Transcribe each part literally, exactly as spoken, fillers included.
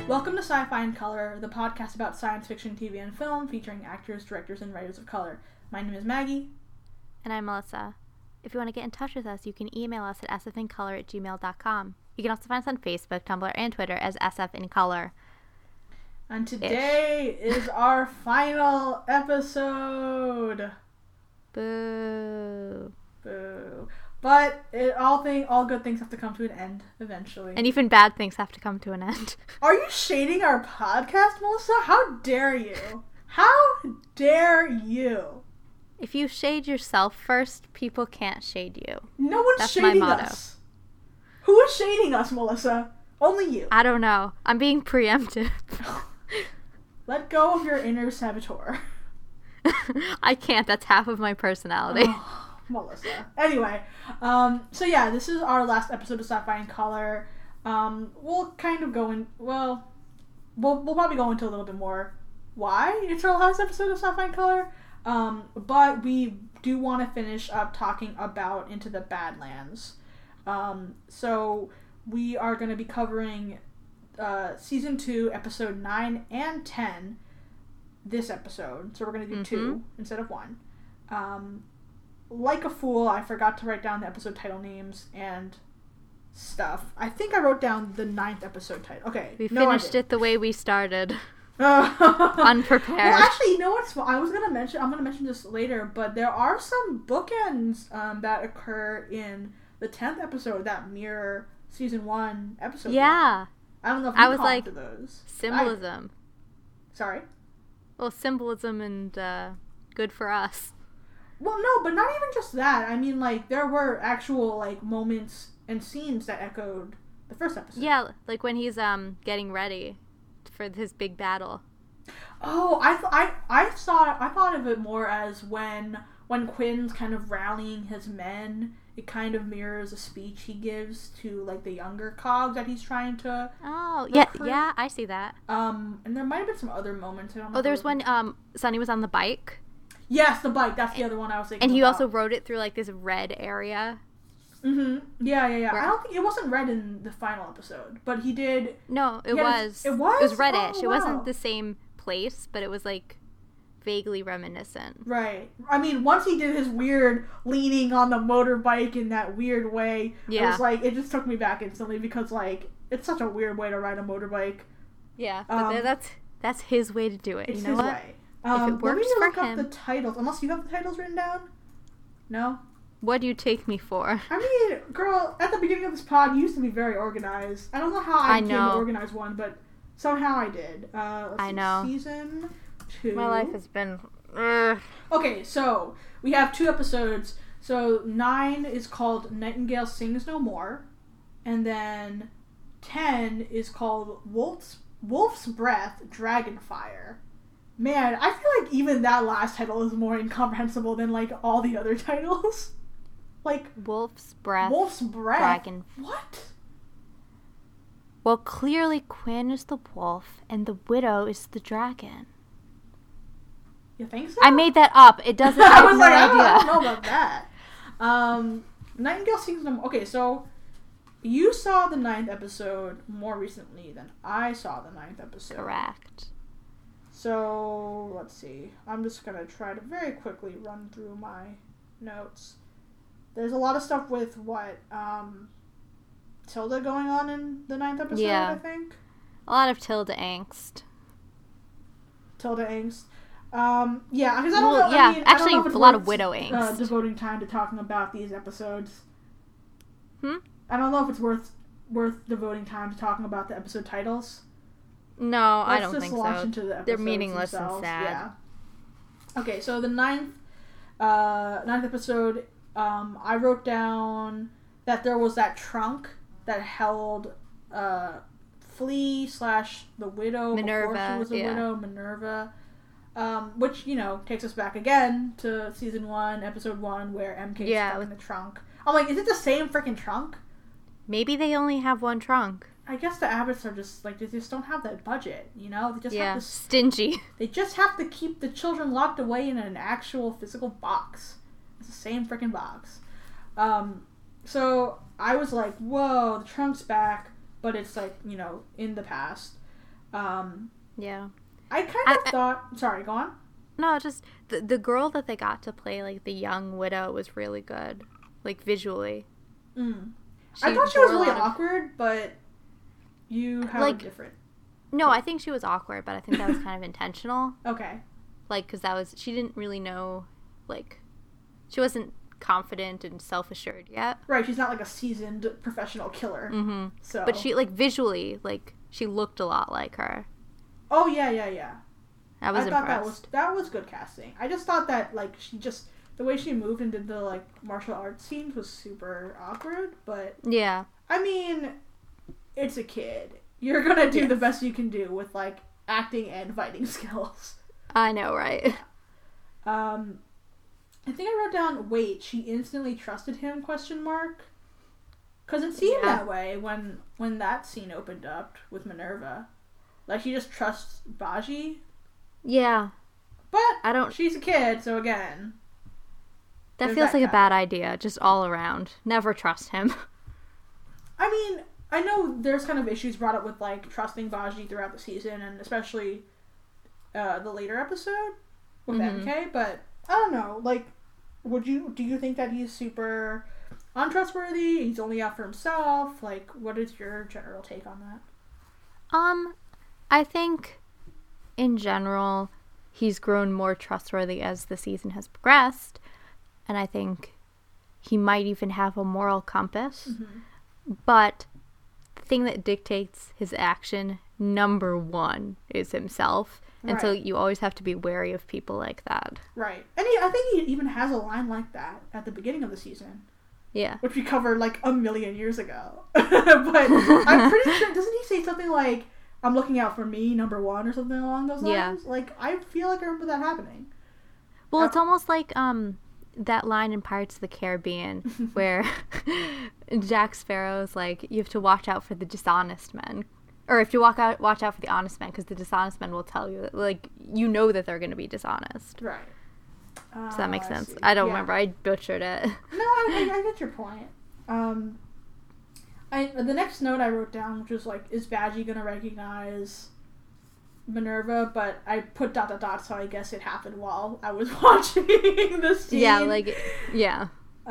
Welcome to Sci-Fi in Color, the podcast about science fiction, T V, and film, featuring actors, directors, and writers of color. My name is Maggie. And I'm Melissa. If you want to get in touch with us, you can email us at s f in color at gmail dot com. You can also find us on Facebook, Tumblr, and Twitter as S F in Color. And today Ish. is our final episode. Boo. Boo. But it, all thing, all good things have to come to an end eventually. And even bad things have to come to an end. Are you shading our podcast, Melissa? How dare you? How dare you? If you shade yourself first, people can't shade you. No one's That's shading my motto. us. Who is shading us, Melissa? Only you. I don't know. I'm being preemptive. Let go of your inner saboteur. I can't. That's half of my personality. Oh, Melissa. Anyway, um, so yeah, this is our last episode of Sci-Fi in Color. Um, we'll kind of go in, well, we'll, we'll probably go into a little bit more why it's our last episode of Sci-Fi in Color. Um, but we do want to finish up talking about Into the Badlands. Um, so we are going to be covering uh, season two, episode nine and ten this episode. So we're going to do mm-hmm. two instead of one. Um, like a fool, I forgot to write down the episode title names and stuff. I think I wrote down the ninth episode title. Okay. We no, finished it the way we started. Unprepared. Well, actually, you know what's? I was gonna mention. I'm gonna mention this later, but there are some bookends um, that occur in the tenth episode that mirror season one episode. Yeah. One. I don't know if you I was caught like to those. symbolism. I, sorry. Well, symbolism and uh, good for us. Well, no, but not even just that. I mean, like there were actual like moments and scenes that echoed the first episode. Yeah, like when he's um getting ready for his big battle. Oh, I th- I I saw I thought of it more as when when Quinn's kind of rallying his men. It kind of mirrors a speech he gives to like the younger cogs that he's trying to. Oh yeah, recruit. yeah, I see that. Um, and there might have been some other moments. I don't know oh, there's when um Sonny was on the bike. Yes, the bike. That's the other one I was thinking. And he about. also rode it through like this red area. Mm-hmm. Yeah, yeah, yeah. Where? I don't think it wasn't red in the final episode, but he did. No, it he was. A, it was. It was reddish. Oh, it wow. wasn't the same place, but it was like vaguely reminiscent. Right. I mean, once he did his weird leaning on the motorbike in that weird way, yeah. it was like it just took me back instantly because like it's such a weird way to ride a motorbike. Yeah, but um, that's that's his way to do it. It's you know his what? way. Um, if it works let me for look him. up the titles, unless you have the titles written down. No. What do you take me for? I mean, girl, at the beginning of this pod, you used to be very organized. I don't know how I, I became know. an organized one, but somehow I did. Uh, let's I see, know. Season two. My life has been. Ugh. Okay, so we have two episodes. So nine is called Nightingale Sings No More, and then ten is called Wolf's Wolf's Breath, Dragonfire. Man, I feel like even that last title is more incomprehensible than like all the other titles. Like Wolf's Breath. Wolf's Breath. Dragon. What? Well, clearly Quinn is the wolf and the widow is the dragon. You think so? I made that up. It doesn't. I, I have was no like, I don't, idea. I don't know about that. Um, Nightingale Sings No More. Okay, so you saw the ninth episode more recently than I saw the ninth episode. Correct. So, let's see. I'm just going to try to very quickly run through my notes. There's a lot of stuff with, what, um, Tilda going on in the ninth episode, yeah. I think? A lot of Tilda angst. Tilda angst. Um, yeah, because I don't well, know. Yeah, I mean, actually, I don't know if it's a lot worth, of widow angst. Uh, devoting time to talking about these episodes. Hmm? I don't know if it's worth worth devoting time to talking about the episode titles. No, Let's I don't just think launch so. Into the They're meaningless themselves. and sad. Yeah. Okay, so the ninth, uh, ninth episode, um, I wrote down that there was that trunk that held, uh, Flea slash the widow Minerva, before she was a yeah. widow, Minerva, um, which, you know, takes us back again to season one, episode one, where M K's yeah. stuck in the trunk. I'm like, is it the same freaking trunk? Maybe they only have one trunk. I guess the Abbotts are just, like, they just don't have that budget, you know? They just yeah, have to... stingy. They just have to keep the children locked away in an actual physical box. It's the same freaking box. Um, so I was like, whoa, the trunk's back, but it's, like, you know, in the past. Um, yeah. I kind I, of I, thought... Sorry, go on. No, just the, the girl that they got to play, like, the young widow was really good. Like, visually. Mm. I thought she was really awkward, of... but you have like, a different... No, I think she was awkward, but I think that was kind of intentional. Okay. Like, because that was... She didn't really know, like... She wasn't confident and self-assured yet. Right, she's not, like, a seasoned professional killer. Mm-hmm. So... But she, like, visually, like, she looked a lot like her. Oh, yeah, yeah, yeah. I was I impressed. thought that was that was good casting. I just thought that like she just the way she moved and did the like martial arts scenes was super awkward. But yeah, I mean, it's a kid. You're gonna do yes. the best you can do with like acting and fighting skills. I know, right? Um, I think I wrote down. Wait, she instantly trusted him? Question mark. Because it seemed yeah. that way when when that scene opened up with Minerva. Like she just trusts Baji. Yeah. But I don't she's a kid, so again. That feels that like guy. a bad idea, just all around. Never trust him. I mean, I know there's kind of issues brought up with like trusting Baji throughout the season and especially uh, the later episode with mm-hmm. M K, but I don't know, like would you do you think that he's super untrustworthy? He's only out for himself? Like what is your general take on that? Um I think in general, he's grown more trustworthy as the season has progressed, and I think he might even have a moral compass. Mm-hmm. But the thing that dictates his action, number one, is himself. And right. so you always have to be wary of people like that. Right. And he, I think he even has a line like that at the beginning of the season. Yeah. Which we covered like a million years ago. But I'm pretty sure, doesn't he say something like, I'm looking out for me, number one, or something along those lines? Yeah. Like, I feel like I remember that happening. Well, uh, it's almost like um that line in Pirates of the Caribbean where Jack Sparrow's like, you have to watch out for the dishonest men. Or if you walk out, watch out for the honest men, because the dishonest men will tell you that, like, you know that they're going to be dishonest. Right. Uh, Does that make sense? I, I don't yeah. remember. I butchered it. No, I, I, I get your point. Um... I, the next note I wrote down, which was like, is Baji gonna recognize Minerva? But I put dot dot dot, so I guess it happened while I was watching the scene. Yeah, like, yeah.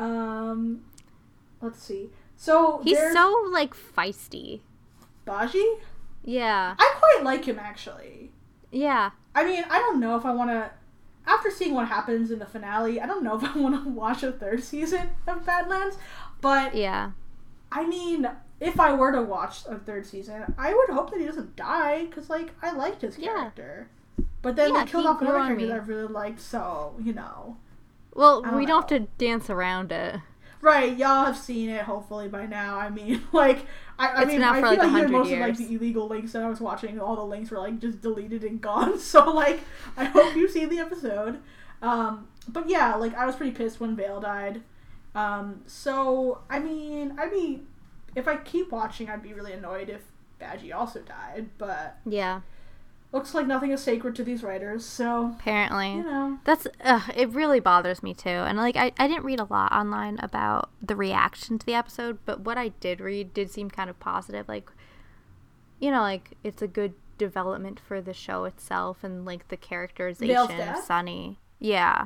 Um, let's see. So he's so like feisty. Baji? Yeah. I quite like him actually. Yeah. I mean, I don't know if I want to. After seeing what happens in the finale, I don't know if I want to watch a third season of Badlands. But yeah. I mean, if I were to watch a third season, I would hope that he doesn't die, because, like, I liked his character. Yeah. But then yeah, they killed off another character that I really liked, so, you know. Well, don't we know. don't have to dance around it. Right, y'all have seen it, hopefully, by now. I mean, like, I, I it's mean, I feel like, like even years. most of, like, the illegal links that I was watching, all the links were, like, just deleted and gone, so, like, I hope you've seen the episode. Um, but yeah, like, I was pretty pissed when Vale died. Um, so, I mean, I'd be, if I keep watching, I'd be really annoyed if Baji also died, but yeah, looks like nothing is sacred to these writers, so apparently, you know, that's, uh, it really bothers me too, and like, I, I didn't read a lot online about the reaction to the episode, but what I did read did seem kind of positive, like, you know, like, it's a good development for the show itself, and like, the characterization of Sunny, yeah,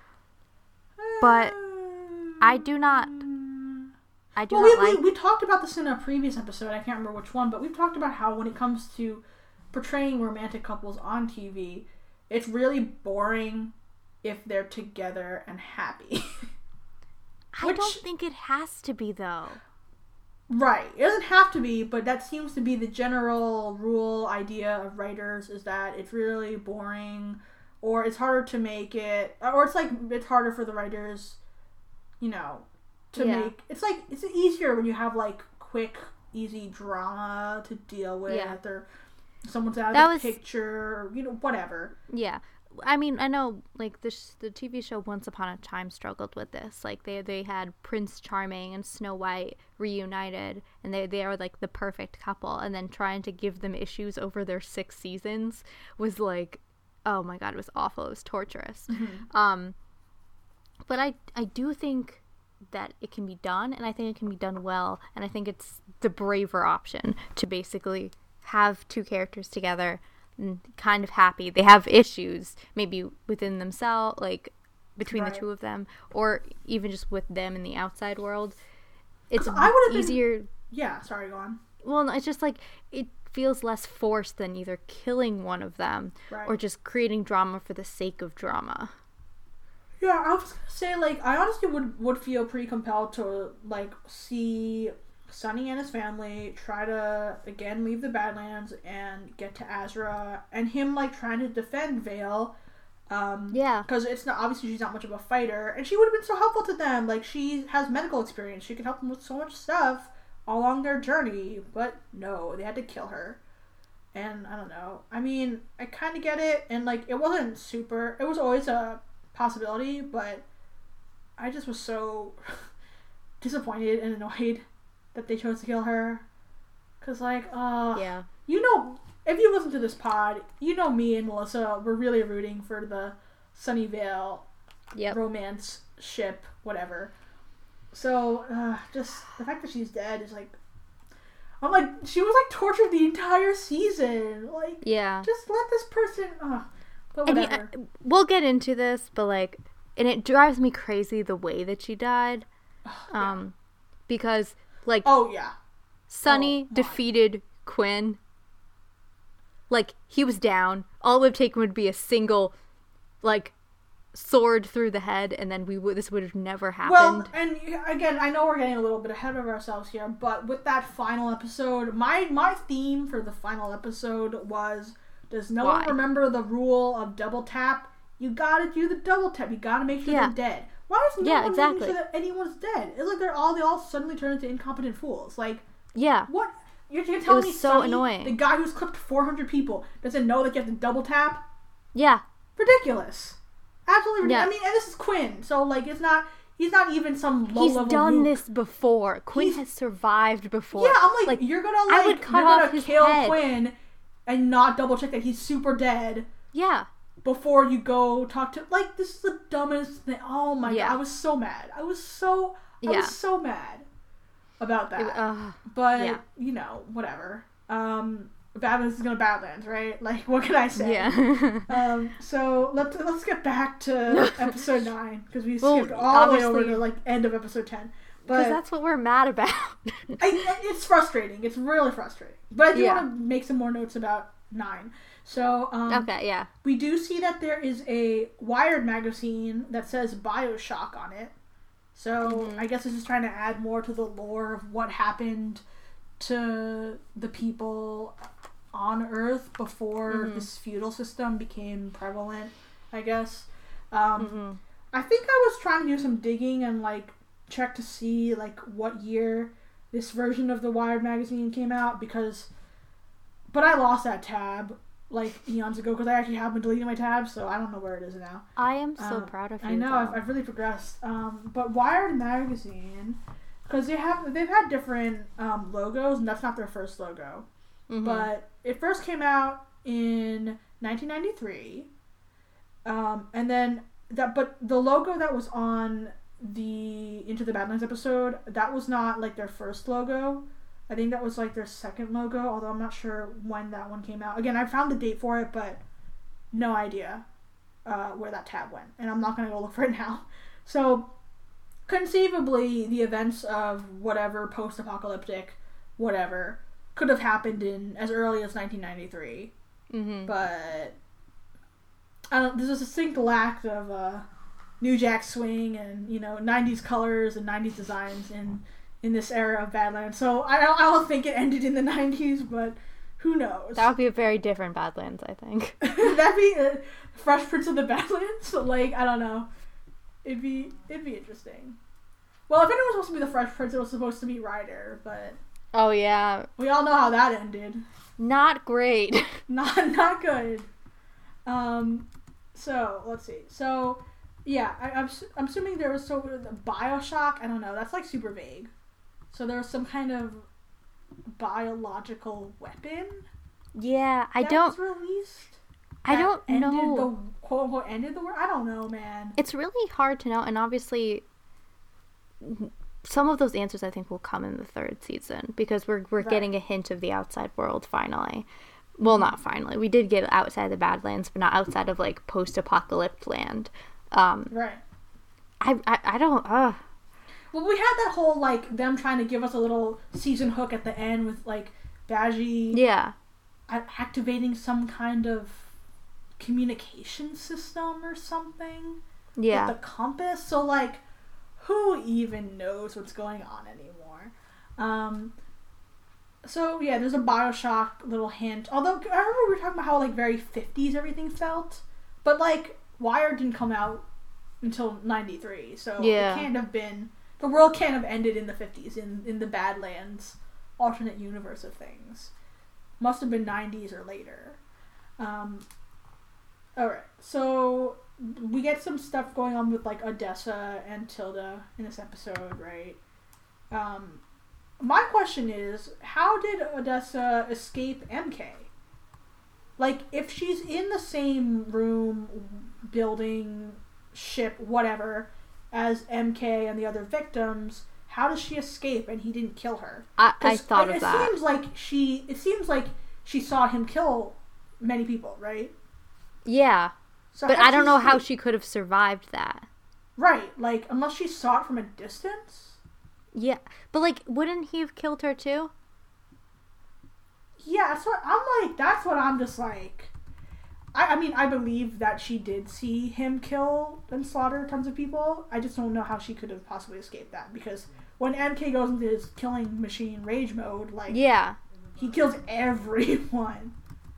but I do not. I do well, not we, like. We, we talked about this in a previous episode. I can't remember which one, but we've talked about how when it comes to portraying romantic couples on T V, it's really boring if they're together and happy. I which, don't think it has to be, though. Right. It doesn't have to be, but that seems to be the general rule idea of writers, is that it's really boring, or it's harder to make it, or it's like, it's harder for the writers, you know, to yeah. make, it's like, it's easier when you have like quick, easy drama to deal with, yeah. or someone's out of that the was, picture, or, you know, whatever. Yeah. I mean, I know, like, the, sh- the T V show Once Upon a Time struggled with this. Like, they they had Prince Charming and Snow White reunited, and they, they are, like, the perfect couple, and then trying to give them issues over their six seasons was, like, oh my god, it was awful. It was torturous. Mm-hmm. Um, but I, I do think that it can be done, and I think it can be done well, and I think it's the braver option to basically have two characters together and kind of happy. They have issues maybe within themselves, like between right. the two of them, or even just with them in the outside world. It's I easier. Been... Yeah, sorry, go on. Well, it's just like it feels less forced than either killing one of them right. or just creating drama for the sake of drama. Yeah, I was gonna say, like, I honestly would would feel pretty compelled to, like, see Sonny and his family try to, again, leave the Badlands and get to Azra, and him, like, trying to defend Vale. Um, yeah. Because it's not, obviously she's not much of a fighter, and she would have been so helpful to them. Like, she has medical experience. She could help them with so much stuff along their journey, but no, they had to kill her. And, I don't know. I mean, I kind of get it, and, like, it wasn't super, it was always a possibility, but I just was so disappointed and annoyed that they chose to kill her. Because, like, uh, yeah. you know, if you listen to this pod, you know me and Melissa, we're really rooting for the Sonny Vale yep. romance ship, whatever. So, uh, just the fact that she's dead is, like, I'm like, she was, like, tortured the entire season. Like, yeah. just let this person, uh, but whatever. And, uh, we'll get into this, but, like, and it drives me crazy the way that she died. yeah. Um, because, like, oh, yeah. Sonny oh, defeated Quinn. Like, he was down. All it would take would be a single, like, sword through the head, and then we would this would have never happened. Well, and again, I know we're getting a little bit ahead of ourselves here, but with that final episode, my my theme for the final episode was, does no Why? one remember the rule of double tap? You gotta do the double tap. You gotta make sure yeah. they're dead. Why is no yeah, one exactly. making sure that anyone's dead? It's like they're all they all suddenly turn into incompetent fools. Like, yeah, what? You're, you're telling it was me so Sonny, annoying. The guy who's clipped four hundred people, doesn't know that you have to double tap? Yeah, ridiculous. Absolutely ridiculous. Yeah. I mean, and this is Quinn, so, like, it's not, he's not even some low he's level He's done Luke. this before. Quinn He's, has survived before. Yeah, I'm like, like you're gonna, like, I would cut you're off gonna his kill head. Quinn and not double check that he's super dead. Yeah. Before you go talk to, like, this is the dumbest thing. Oh my yeah. god, I was so mad. I was so, I yeah. was so mad about that. It, uh, but, yeah. you know, whatever. Um, Badlands is gonna Badlands, right? Like, what can I say? Yeah. um, so let's let's get back to episode nine, because we well, skipped all the way over to, like, end of episode ten. Because that's what we're mad about. I, it's frustrating. It's really frustrating. But I do yeah. want to make some more notes about nine. So, um, okay, yeah. we do see that there is a Wired magazine that says Bioshock on it. So, mm-hmm. I guess this is trying to add more to the lore of what happened to the people on Earth before mm-hmm. this feudal system became prevalent, I guess. Um, mm-hmm. I think I was trying to do some digging and, like, check to see, like, what year this version of the Wired magazine came out, because, but I lost that tab, like, eons ago, because I actually have been deleting my tabs, so I don't know where it is now. I am so um, proud of you. I know, I've, I've really progressed. Um, but Wired magazine, because they have, they've had different um, logos, and that's not their first logo. Mm-hmm. But it first came out in nineteen ninety-three, um, and then that, but the logo that was on the Into the Badlands episode, that was not, like, their first logo. I think that was, like, their second logo, although I'm not sure when that one came out. Again, I found the date for it, but no idea uh, where that tab went, and I'm not going to go look for it now. So, conceivably, the events of whatever post-apocalyptic whatever could have happened in as early as nineteen ninety-three. Mm-hmm. But I don't, there's a distinct lack of uh, New Jack Swing and, you know, nineties colors and nineties designs in in this era of Badlands. So I don't, I don't think it ended in the nineties, but who knows? That would be a very different Badlands, I think. That'd be uh, Fresh Prince of the Badlands. So, like, I don't know. It'd be it'd be interesting. Well, if anyone was supposed to be the Fresh Prince, it was supposed to be Ryder, but oh yeah, we all know how that ended. Not great. not not good. Um, so let's see. So yeah, I, I'm I'm assuming there was so the Bioshock. I don't know. That's, like, super vague. So there was some kind of biological weapon. Yeah, I that don't. Was released. I don't ended know. The quote unquote ended the war. I don't know, man. It's really hard to know, and obviously, some of those answers I think will come in the third season because we're we're Right. getting a hint of the outside world finally. Well, not finally. We did get outside the Badlands, but not outside of like post-apocalyptic land. Um, Right. I, I I don't. Uh, Well, we had that whole, like, them trying to give us a little season hook at the end with, like, Badgie yeah. a- activating some kind of communication system or something. Yeah. With the compass. So, like, who even knows what's going on anymore? Um, so, yeah, there's a Bioshock little hint. Although, I remember we were talking about how, like, very fifties everything felt. But, like, Wire didn't come out until ninety-three. So, Yeah. it can't have been... The world can't have ended in the fifties, in, in the Badlands alternate universe of things. Must have been nineties or later. Um, Alright, so we get some stuff going on with, like, Odessa and Tilda in this episode, right? Um, my question is, how did Odessa escape M K? Like, if she's in the same room, building, ship, whatever, as M K and the other victims, how does she escape and he didn't kill her? I, I 'Cause, thought like, of it that. Seems like she, it seems like she saw him kill many people, right? Yeah. So But how'd I don't she know how escape? she could have survived that. Right, like, unless she saw it from a distance? Yeah. But, like, wouldn't he have killed her too? Yeah, that's what, I'm like, that's what I'm just like... I, I mean, I believe that she did see him kill and slaughter tons of people. I just don't know how she could have possibly escaped that, because when M K goes into his killing machine rage mode, like, Yeah. he kills everyone.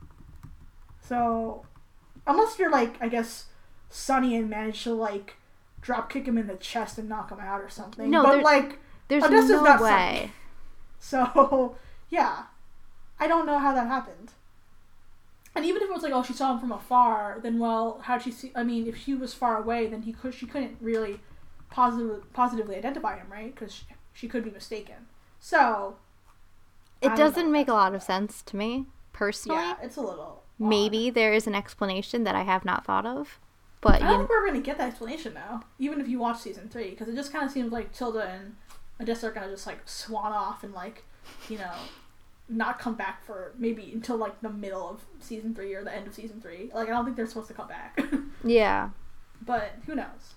So, unless you're, like, I guess, Sunny and manage to, like, drop kick him in the chest and knock him out or something. No, but, there- like, There's Odessa's no not way. Sunny. So, yeah. I don't know how that happened. And even if it was like, oh, she saw him from afar, then, well, how'd she see... I mean, if she was far away, then he could, she couldn't really positive, positively identify him, right? Because she, she could be mistaken. So... I It don't doesn't know. make a lot of sense to me, personally. Yeah, it's a little... Maybe there is an explanation that I have not thought of. But, I you don't think we're going to get that explanation, though. Even if you watch season three. Because it just kind of seems like Tilda and Odessa are going to just, like, swan off and, like, you know... not come back for maybe until like the middle of season three or the end of season three. Like, I don't think they're supposed to come back. yeah. But who knows?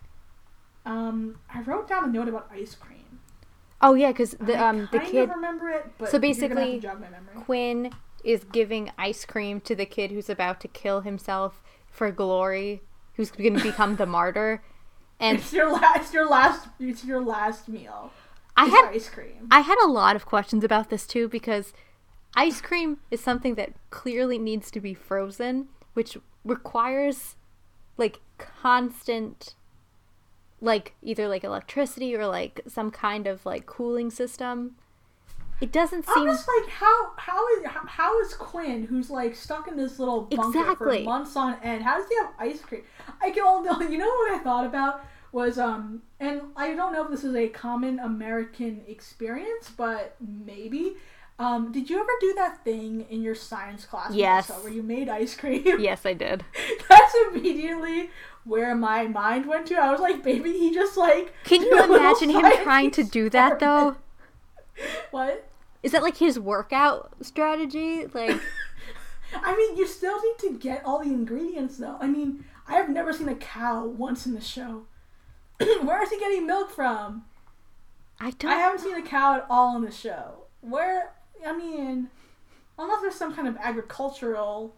Um, I wrote down a note about ice cream. Oh, yeah, because the, I um, the kind kid... of remember it, but So you're gonna have basically, to jog my memory. Quinn is giving ice cream to the kid who's about to kill himself for glory, who's going to become the martyr. And It's your last. Your last. It's your last meal. I It's had ice cream. I had a lot of questions about this too, because ice cream is something that clearly needs to be frozen, which requires like constant like either like electricity or like some kind of like cooling system. It doesn't I'm seem just like, how how is how, how is Quinn, who's like stuck in this little bunker Exactly. for months on end, how does he have ice cream? I can only, you know what I thought about was um, and I don't know if this is a common American experience, but maybe. Um, did you ever do that thing in your science class? Yes. Melissa, where you made ice cream? Yes, I did. That's immediately where my mind went to. I was like, baby, he just like. Can did you a little imagine him science trying to do that though? experiment. What? Is that like his workout strategy? Like I mean, you still need to get all the ingredients, though. I mean, I have never seen a cow once in the show. Where is he getting milk from? I don't I haven't seen a cow at all in the show. Where, I mean, unless there's some kind of agricultural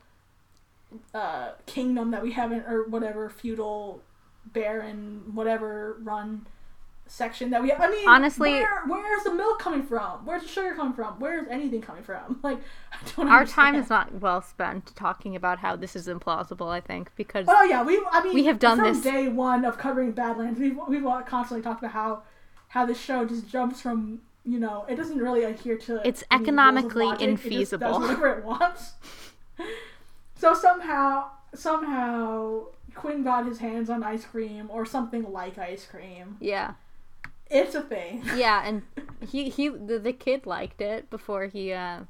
uh, kingdom that we haven't, or whatever, feudal, barren, whatever, run section that we have. I mean, Honestly- where, where's the milk coming from? Where's the sugar coming from? Where's anything coming from? Like, I don't Our understand. time is not well spent talking about how this is implausible, I think, because Oh yeah, we. I mean, We have done from this- day one of covering Badlands. We've we've constantly talked about how how this show just jumps from, you know, it doesn't really adhere to. It's any rules of economically logic. It just infeasible. does whatever it wants. So somehow, somehow, Quinn got his hands on ice cream or something like ice cream. yeah. It's a thing. Yeah, and he he the, the kid liked it before he uh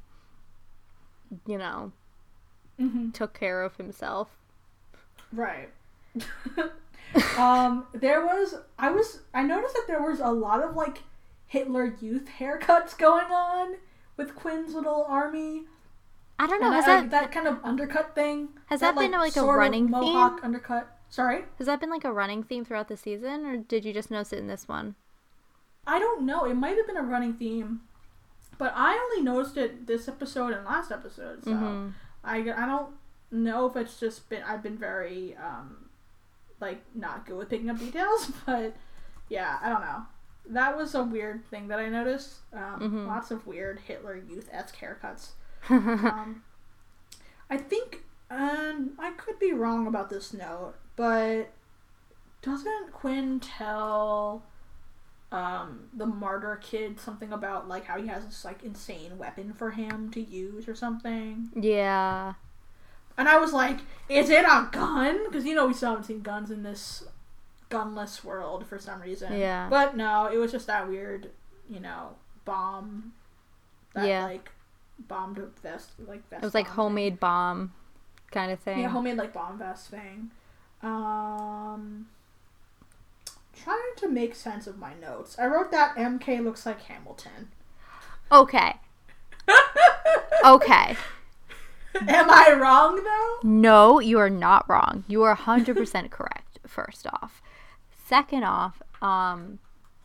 you know, Mm-hmm. took care of himself. Right. um, there was, I was, I noticed that there was a lot of, like, Hitler Youth haircuts going on with Quinn's little army. I don't know. And Has I, that I, that kind of undercut thing? Has that, that been like, like a running Mohawk theme? Undercut. Sorry? Has that been like a running theme throughout the season, or did you just notice it in this one? I don't know. It might have been a running theme, but I only noticed it this episode and last episode. So mm-hmm. I, I don't know if it's just been I've been very um like not good with picking up details, but yeah, I don't know. That was a weird thing that I noticed. Um, mm-hmm. Lots of weird Hitler Youth-esque haircuts. um, I think, um, I could be wrong about this note, but doesn't Quinn tell um, the martyr kid something about like how he has this like insane weapon for him to use or something? Yeah. And I was like, is it a gun? Because, you know, we still haven't seen guns in this gunless world for some reason. Yeah. But no, it was just that weird, you know, bomb. That, yeah. like, bombed vest. Like, vest it was like homemade thing. bomb kind of thing. Yeah, homemade, like, bomb vest thing. Um, trying to make sense of my notes. I wrote that M K looks like Hamilton. Okay. Okay. Am I wrong, though? No, you are not wrong. You are one hundred percent correct, first off. Second off, um,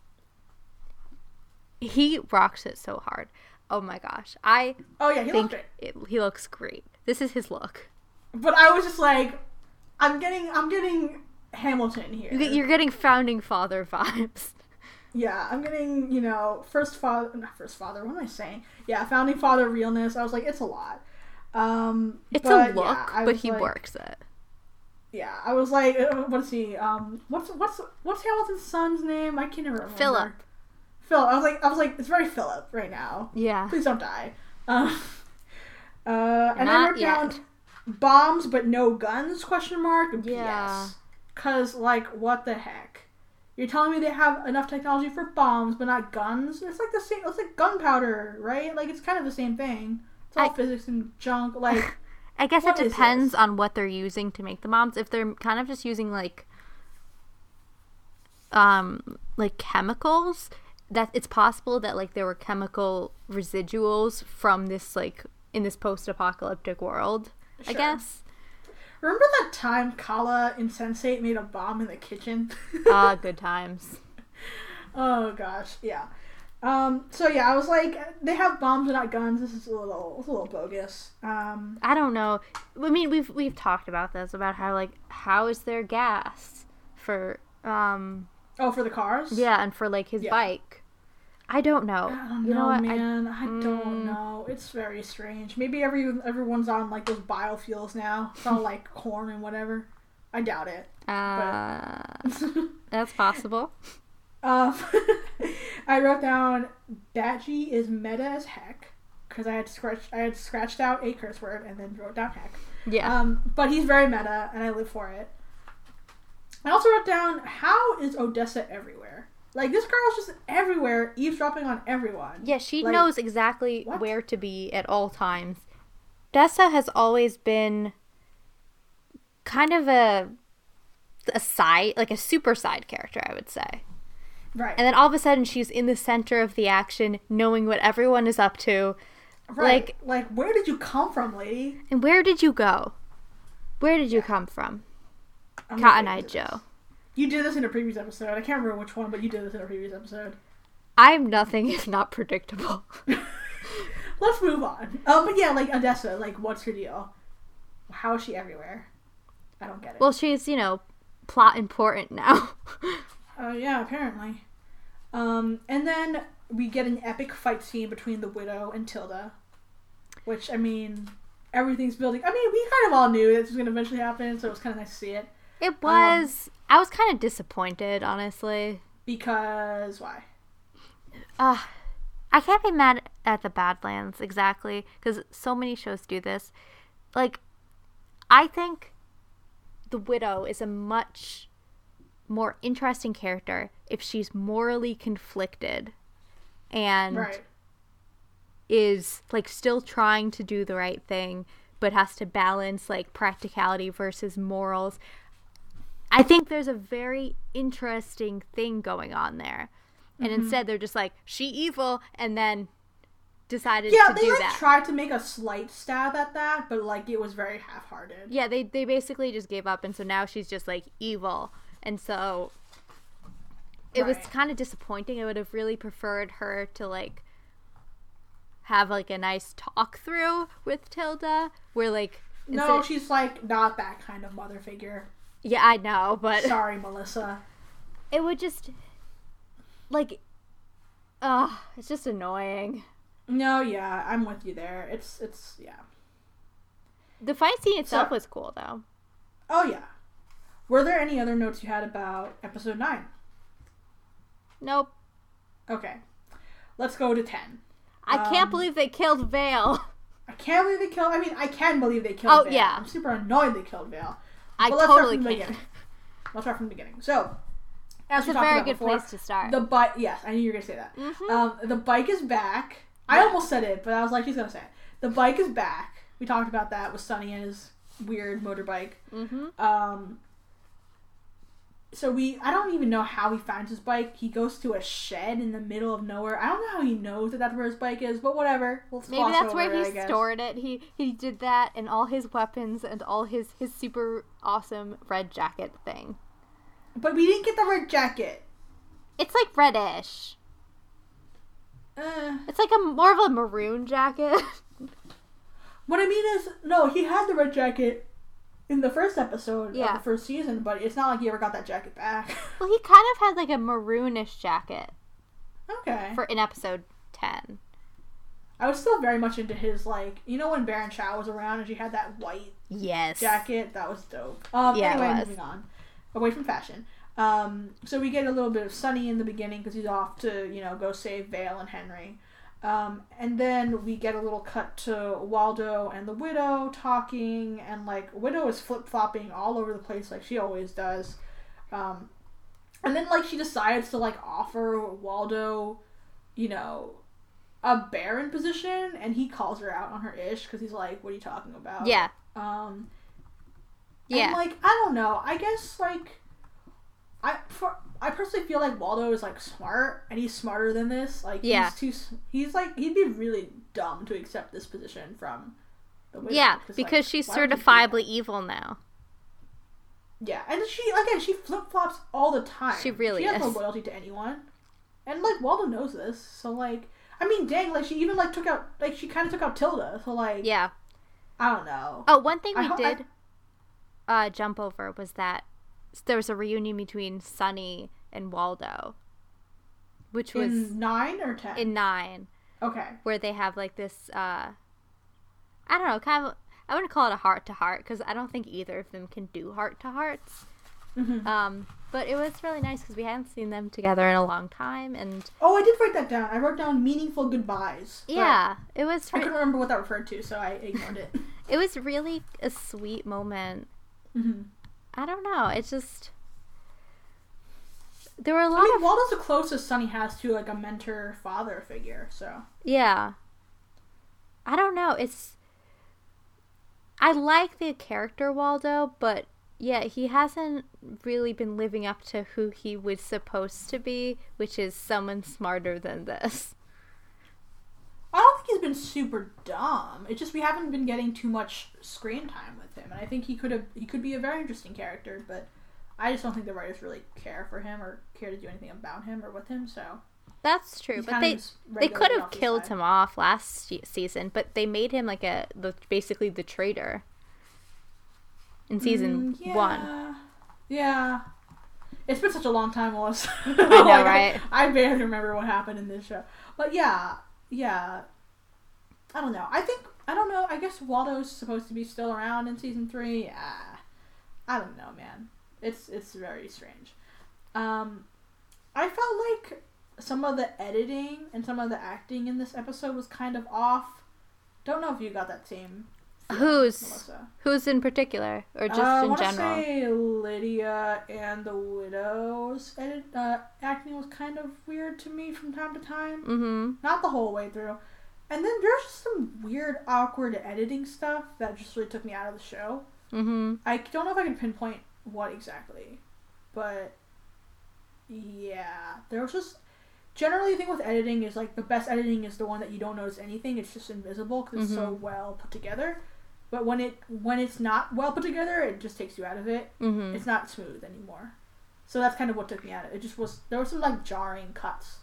he rocks it so hard. Oh my gosh. I oh, yeah, he think looks great. It, he looks great. This is his look. But I was just like, I'm getting, I'm getting Hamilton here. You're getting founding father vibes. Yeah, I'm getting, you know, first father, not first father, what am I saying? Yeah, founding father realness. I was like, it's a lot. Um, it's but, a look, yeah, but he like, works it. Yeah, I was like, what is he? Um, what's what's what's Hamilton's son's name? I can't remember. Philip. Philip. I was like, I was like, it's very Philip right now. Yeah. Please don't die. Um, uh, and Not I wrote yet. down bombs but no guns? Question mark. Yeah. Yes. Cause like, what the heck? You're telling me they have enough technology for bombs but not guns? It's like the same. It's like gunpowder, right? Like it's kind of the same thing. It's all I, physics and junk. Like. I guess it depends on what they're using to make the bombs. If they're kind of just using like um like chemicals, that it's possible that like there were chemical residuals from this like in this post-apocalyptic world. Sure. I guess. Remember that time Kala in Sense eight made a bomb in the kitchen? Ah, uh, good times. Oh gosh, yeah. Um, so yeah, I was like, they have bombs and not guns. This is a little, it's a little bogus. Um, I don't know. I mean, we've we've talked about this about how like how is there gas for um. Oh, for the cars? Yeah, and for like his yeah. bike. I don't know. I don't you know, know what? man. I, I mm, don't know. It's very strange. Maybe every everyone's on like those biofuels now. It's all like corn and whatever. I doubt it. Uh, that's possible. Um, I wrote down Badgie is meta as heck because I had scratched I had scratched out a curse word and then wrote down heck. Yeah. Um, but he's very meta and I live for it. I also wrote down how is Odessa everywhere? Like this girl's just everywhere, eavesdropping on everyone. Yeah, she like, knows exactly what? where to be at all times. Odessa has always been kind of a a side, like a super side character, I would say. Right. And then all of a sudden she's in the center of the action, knowing what everyone is up to. Right. Like, like where did you come from, lady? And where did you go? Where did you yeah. come from? I'm Cotton Eye Joe. This. You did this in a previous episode. I can't remember which one, but you did this in a previous episode. I'm nothing if not predictable. Let's move on. Um, but yeah, like Odessa, like what's her deal? How is she everywhere? I don't get it. Well, she's, you know, plot important now. Uh, yeah, apparently. Um, and then we get an epic fight scene between the Widow and Tilda. Which, I mean, everything's building. I mean, we kind of all knew this was going to eventually happen, so it was kind of nice to see it. It was. Um, I was kind of disappointed, honestly. Because, why? Uh, I can't be mad at the Badlands, exactly, because so many shows do this. Like, I think the Widow is a much more interesting character if she's morally conflicted and right. is like still trying to do the right thing but has to balance like practicality versus morals. I think there's a very interesting thing going on there. And Mm-hmm. instead they're just like, she evil, and then decided Yeah, to they do like that. tried to make a slight stab at that, but like it was very half-hearted. Yeah, they, they basically just gave up, and so now she's just like evil. And so it was Right. kind of disappointing. I would have really preferred her to like have like a nice talk through with Tilda where like No, instead- she's like not that kind of mother figure. yeah, I know, but Sorry, Melissa. it would just like uh it's just annoying. No, yeah, I'm with you there. It's it's yeah. The fight scene itself So- was cool though. Oh yeah. Were there any other notes you had about episode nine? Nope. Okay. Let's go to ten. I can't Um, believe they killed Vale. I can't believe they killed I mean, I can believe they killed Oh, Vale. yeah. I'm super annoyed they killed Vale. I But let's totally start from the can't. beginning. Let's start from the beginning. So, as It's we a talked very about good before, place to start. the bike. Yes, I knew you were gonna say that. Mhm. Um, the bike is back. I Yeah. almost said it, but I was like, she's gonna say it. The bike is back. We talked about that with Sunny and his weird motorbike. Mhm. Um. So we, I don't even know how he finds his bike. He goes to a shed in the middle of nowhere. I don't know how he knows that that's where his bike is, but whatever. We'll Maybe gloss that's over where it, I he guess. stored it. He he did that and all his weapons and all his his super awesome red jacket thing. But we didn't get the red jacket. It's like reddish. Uh, It's like a more of a maroon jacket. what I mean is, no, he had the red jacket in the first episode Yeah. of the first season, but it's not like he ever got that jacket back. Well, he kind of had like a maroonish jacket Okay. for in episode ten. I was still very much into his, like, you know when Baron Chow was around and she had that white Yes. jacket? That was dope. Um, Yeah, it anyway, was. moving on. Away from fashion. Um, so we get a little bit of Sunny in the beginning because he's off to, you know, go save Vale and Henry. Um, and then we get a little cut to Waldo and the Widow talking, and, like, Widow is flip-flopping all over the place like she always does. Um, and then, like, she decides to, like, offer Waldo, you know, a Baron position, and he calls her out on her ish because he's like, what are you talking about? Yeah. Um, Yeah. and, like, I don't know. I guess, like, I for I personally feel like Waldo is, like, smart, and he's smarter than this. Like, Yeah. he's too, s- he's, like, he'd be really dumb to accept this position from the Widow. Yeah, 'cause, because like, she's why would you do certifiably that? evil now. Yeah, and she, again, she flip-flops all the time. She really She has no is. loyalty to anyone. And, like, Waldo knows this, so, like, I mean, dang, like, she even, like, took out, like, she kind of took out Tilda, so, like, Yeah. I don't know. Oh, one thing I we hope I- did uh, jump over was that there was a reunion between Sunny and Waldo, which was In nine or ten? in nine, Okay. where they have like this. Uh, I don't know, kind of. I wouldn't call it a heart to heart because I don't think either of them can do heart to hearts. Mm-hmm. Um, but it was really nice because we hadn't seen them together in a long time, and Oh, I did write that down. I wrote down meaningful goodbyes. but yeah, it was. I Re- couldn't remember what that referred to, so I ignored it. it was really a sweet moment. Mm-hmm. I don't know. It's just there were a lot I mean, of Waldo's the closest Sonny has to, like, a mentor father figure, so. yeah. I don't know. It's I like the character Waldo, but yeah, he hasn't really been living up to who he was supposed to be, which is someone smarter than this. I don't think he's been super dumb. It's just we haven't been getting too much screen time with him, and I think he could have he could be a very interesting character, but I just don't think the writers really care for him or care to do anything about him or with him. So That's true, he's but kind of they just they regular could have off the killed side. him off last se- season, but they made him like a the basically the traitor in season Mm, yeah. one. Yeah. It's been such a long time, Melissa. I know, right? I, I barely remember what happened in this show. But yeah, yeah. I don't know. I think, I don't know, I guess Waldo's supposed to be still around in season three. Ah, I don't know, man. It's, it's very strange. Um, I felt like some of the editing and some of the acting in this episode was kind of off. Don't know if you got that same feeling, Who's Melissa. who's in particular, or just uh, I in want to general? say Lydia and the Widow's edit, uh, acting was kind of weird to me from time to time. Mm-hmm. Not the whole way through. And then there's just some weird, awkward editing stuff that just really took me out of the show. Mm-hmm. I don't know if I can pinpoint what exactly, but yeah, there was just generally the thing with editing is like the best editing is the one that you don't notice anything. It's just invisible because mm-hmm. it's so well put together. But when it when it's not well put together, it just takes you out of it. Mm-hmm. It's not smooth anymore. So that's kind of what took me out of it. It just was there were some like jarring cuts.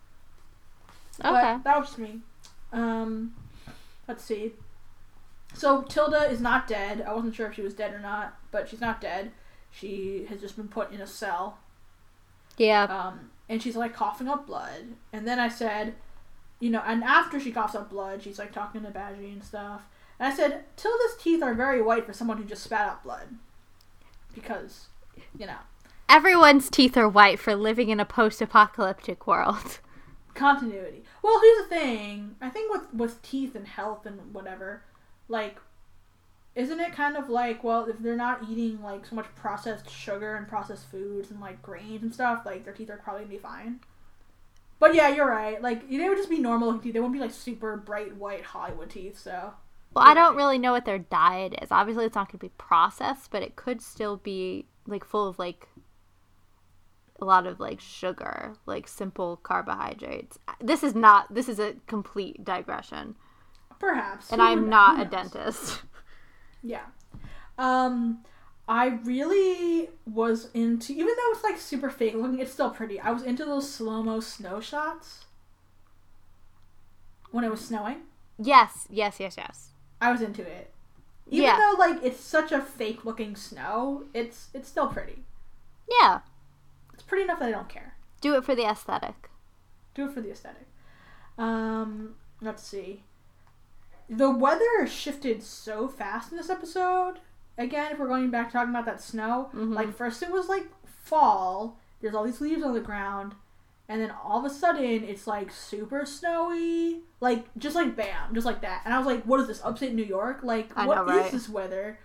Okay, but that was just me. Um, let's see. So Tilda is not dead. I wasn't sure if she was dead or not, but she's not dead. She has just been put in a cell. Yeah. Um, and she's like coughing up blood. And then I said, you know, and after she coughs up blood, she's like talking to Badgie and stuff. And I said, Tilda's teeth are very white for someone who just spat out blood. Because, you know. Everyone's teeth are white for living in a post-apocalyptic world. Continuity. Well, here's the thing. I think with, with teeth and health and whatever, like, isn't it kind of like, well, if they're not eating, like, so much processed sugar and processed foods and, like, grains and stuff, like, their teeth are probably going to be fine. But, yeah, you're right. Like, they would just be normal looking teeth. They wouldn't be, like, super bright white Hollywood teeth, so. Well, I don't really know what their diet is. Obviously, it's not going to be processed, but it could still be, like, full of, like, a lot of, like, sugar, like, simple carbohydrates. This is not, this is a complete digression. Perhaps. And I'm not a dentist. Yeah. Um, I really was into, even though it's like super fake looking, it's still pretty. I was into those slow-mo snow shots when it was snowing. Yes, yes, yes, yes. I was into it. Even yeah. though like it's such a fake looking snow, it's it's still pretty. Yeah. It's pretty enough that I don't care. Do it for the aesthetic. Do it for the aesthetic. Um, let's see. The weather shifted so fast in this episode. Again, if we're going back talking about that snow, mm-hmm. like first it was like fall. There's all these leaves on the ground, and then all of a sudden it's like super snowy, like just like bam, just like that. And I was like, "What is this? Upstate New York? Like I what know, right? is this weather?"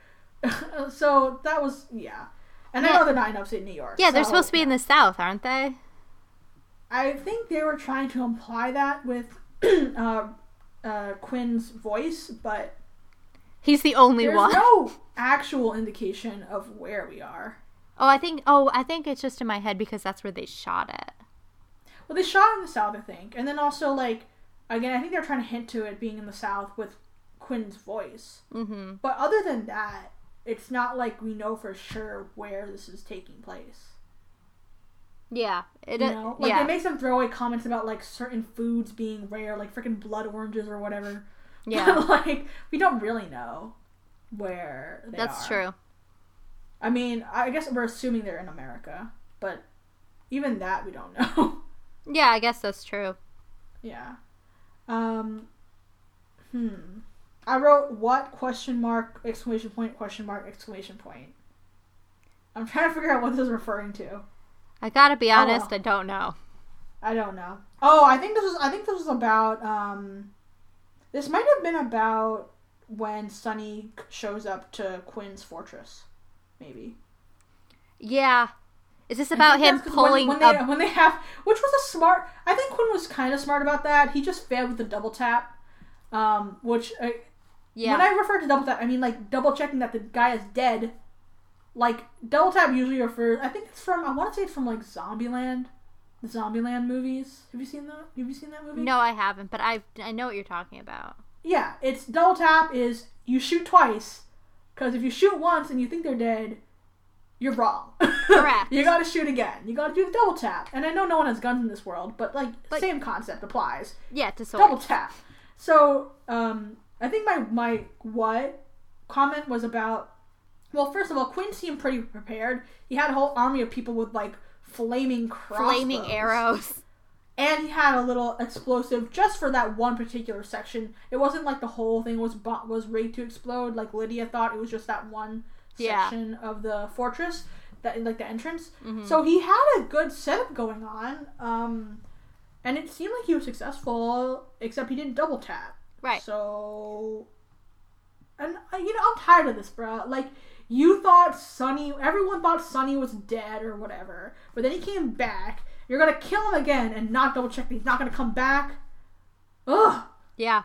So that was yeah. And yeah. I know they're not in upstate New York. Yeah, so, they're supposed to be in the South, aren't they? I think they were trying to imply that with uh, uh, Quinn's voice, but he's the only there's one. There's no actual indication of where we are. Oh, I think. Oh, I think it's just in my head because that's where they shot it. Well, they shot in the South, I think, and then also like again, I think they're trying to hint to it being in the South with Quinn's voice. Mm-hmm. But other than that, it's not like we know for sure where this is taking place. Yeah, it you know, like yeah. they make some throwaway comments about like certain foods being rare, like freaking blood oranges or whatever. Yeah, but, like we don't really know where they That's are. true. I mean, I guess we're assuming they're in America, but even that we don't know. Yeah, I guess that's true. Yeah. Um. Hmm. I wrote what question mark exclamation point question mark exclamation point. I'm trying to figure out what this is referring to. I gotta be honest, oh, well. I don't know. I don't know. Oh, I think this was. I think this was about. Um, this might have been about when Sunny shows up to Quinn's fortress, maybe. Yeah. Is this about him pulling when, when, they, when they have, which was a smart. I think Quinn was kind of smart about that. He just failed with the double tap, um, which. Uh, yeah. When I refer to double tap, I mean like double checking that the guy is dead. Like, double tap usually refers... I think it's from... I want to say it's from, like, Zombieland. The Zombieland movies. Have you seen that? Have you seen that movie? No, I haven't, but I I know what you're talking about. Yeah, it's... Double tap is you shoot twice. Because if you shoot once and you think they're dead, you're wrong. Correct. You gotta shoot again. You gotta do the double tap. And I know no one has guns in this world, but, like, but, same concept applies. Yeah, to swords. Double tap. So, um... I think my, my what comment was about... Well, first of all, Quinn seemed pretty prepared. He had a whole army of people with, like, flaming crossbows. Flaming arrows. And he had a little explosive just for that one particular section. It wasn't like the whole thing was was ready to explode. Like, Lydia thought it was just that one section yeah. of the fortress, that like the entrance. Mm-hmm. So he had a good setup going on. Um, and it seemed like he was successful, except he didn't double tap. Right. So... And, you know, I'm tired of this, bruh. Like... You thought Sunny, everyone thought Sunny was dead or whatever, but then he came back. You're gonna kill him again and not double check that he's not gonna come back. Ugh. Yeah.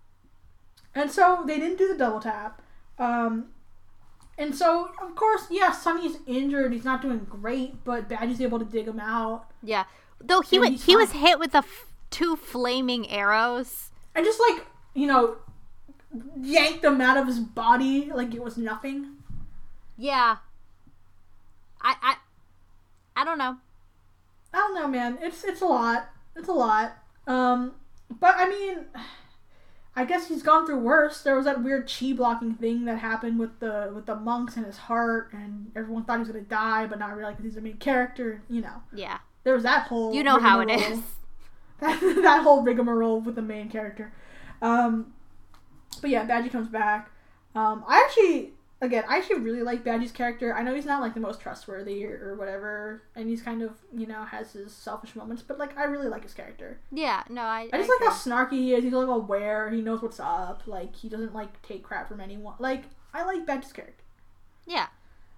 And so they didn't do the double tap. Um, and so, of course, yeah, Sunny's injured. He's not doing great, but Badgie's able to dig him out. Yeah. Though he And was he's he fine. was hit with the f- two flaming arrows. And just like, you know, yanked them out of his body like it was nothing. Yeah. I I I don't know. I don't know, man. It's it's a lot. It's a lot. Um, but I mean, I guess he's gone through worse. There was that weird chi blocking thing that happened with the with the monks and his heart, and everyone thought he was gonna die, but not really because he's the main character. You know. Yeah. There was that whole. You know how it rigmarole. is. That, that whole rigmarole with the main character. Um, but yeah, Badgie comes back. Um, I actually, again, I actually really like Badgie's character. I know he's not like the most trustworthy or, or whatever, and he's kind of, you know, has his selfish moments, but like I really like his character. Yeah, no, I I just I like agree. how snarky he is. He's like aware. He knows what's up. Like he doesn't like take crap from anyone. Like I like Badgie's character. Yeah.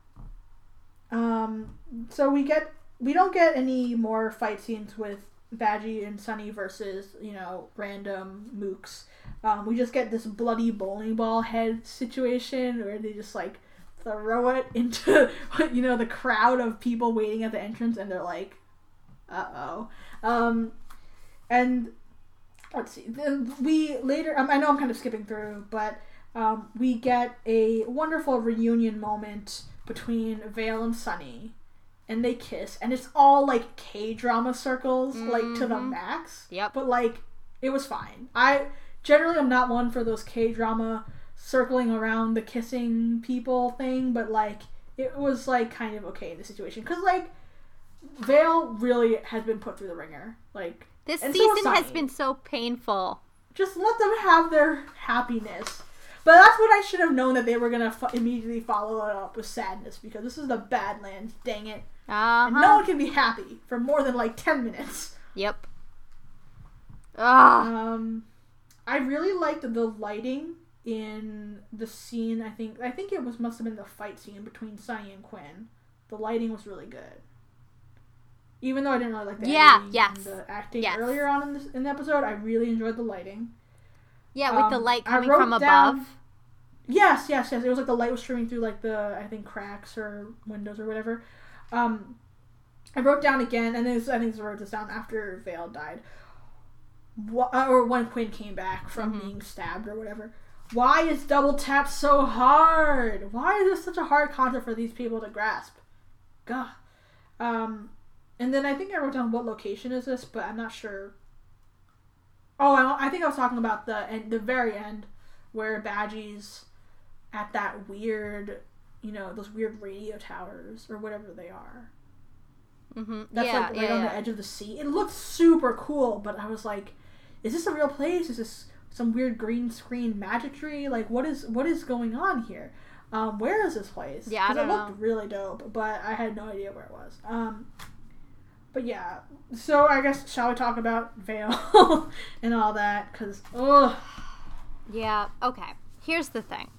Um, so we get we don't get any more fight scenes with Badgie and Sunny versus, you know, random mooks. Um, we just get this bloody bowling ball head situation where they just like throw it into, you know, the crowd of people waiting at the entrance, and they're like, uh oh. Um, and let's see. Then we later, um, I know I'm kind of skipping through, but um, we get a wonderful reunion moment between Vale and Sunny. And they kiss, and it's all like K-drama circles, mm-hmm. like to the max. Yep. But like, it was fine. I generally am not one for those K-drama circling around the kissing people thing, but like, it was like kind of okay in the situation. Because like, Vale really has been put through the ringer. Like, this and season so has been so painful. Just let them have their happiness. But that's what I should have known, that they were going to f- immediately follow it up with sadness, because this is the Badlands, dang it. Uh-huh. And no one can be happy for more than like ten minutes. Yep. Ugh. Um, I really liked the lighting in the scene. I think I think it was must have been the fight scene between Sunny and Quinn. The lighting was really good. Even though I didn't really like the yeah, editing yes. and the acting yes. earlier on in, this, in the episode, I really enjoyed the lighting. Yeah, with um, the light I coming wrote from above. down, Yes, yes, yes. It was like the light was streaming through like the, I think, cracks or windows or whatever. Um, I wrote down again, and this, I think I wrote this down after Vale died. Wh- or when Quinn came back from mm-hmm. being stabbed or whatever. Why is double tap so hard? Why is this such a hard concept for these people to grasp? Gah. Um, and then I think I wrote down what location is this, but I'm not sure. Oh, I, I think I was talking about the end, the very end, where Badgie's at that weird, you know, those weird radio towers or whatever they are. Mm-hmm. That's yeah, like right yeah, on yeah. the edge of the sea. It looked super cool, but I was like, is this a real place? Is this some weird green screen magicry? Like, what is what is going on here? Um, where is this place? Yeah, I don't it looked know. really dope, but I had no idea where it was. Um, but yeah, so I guess shall we talk about Vale and all that? Because ugh. Yeah, okay. Here's the thing.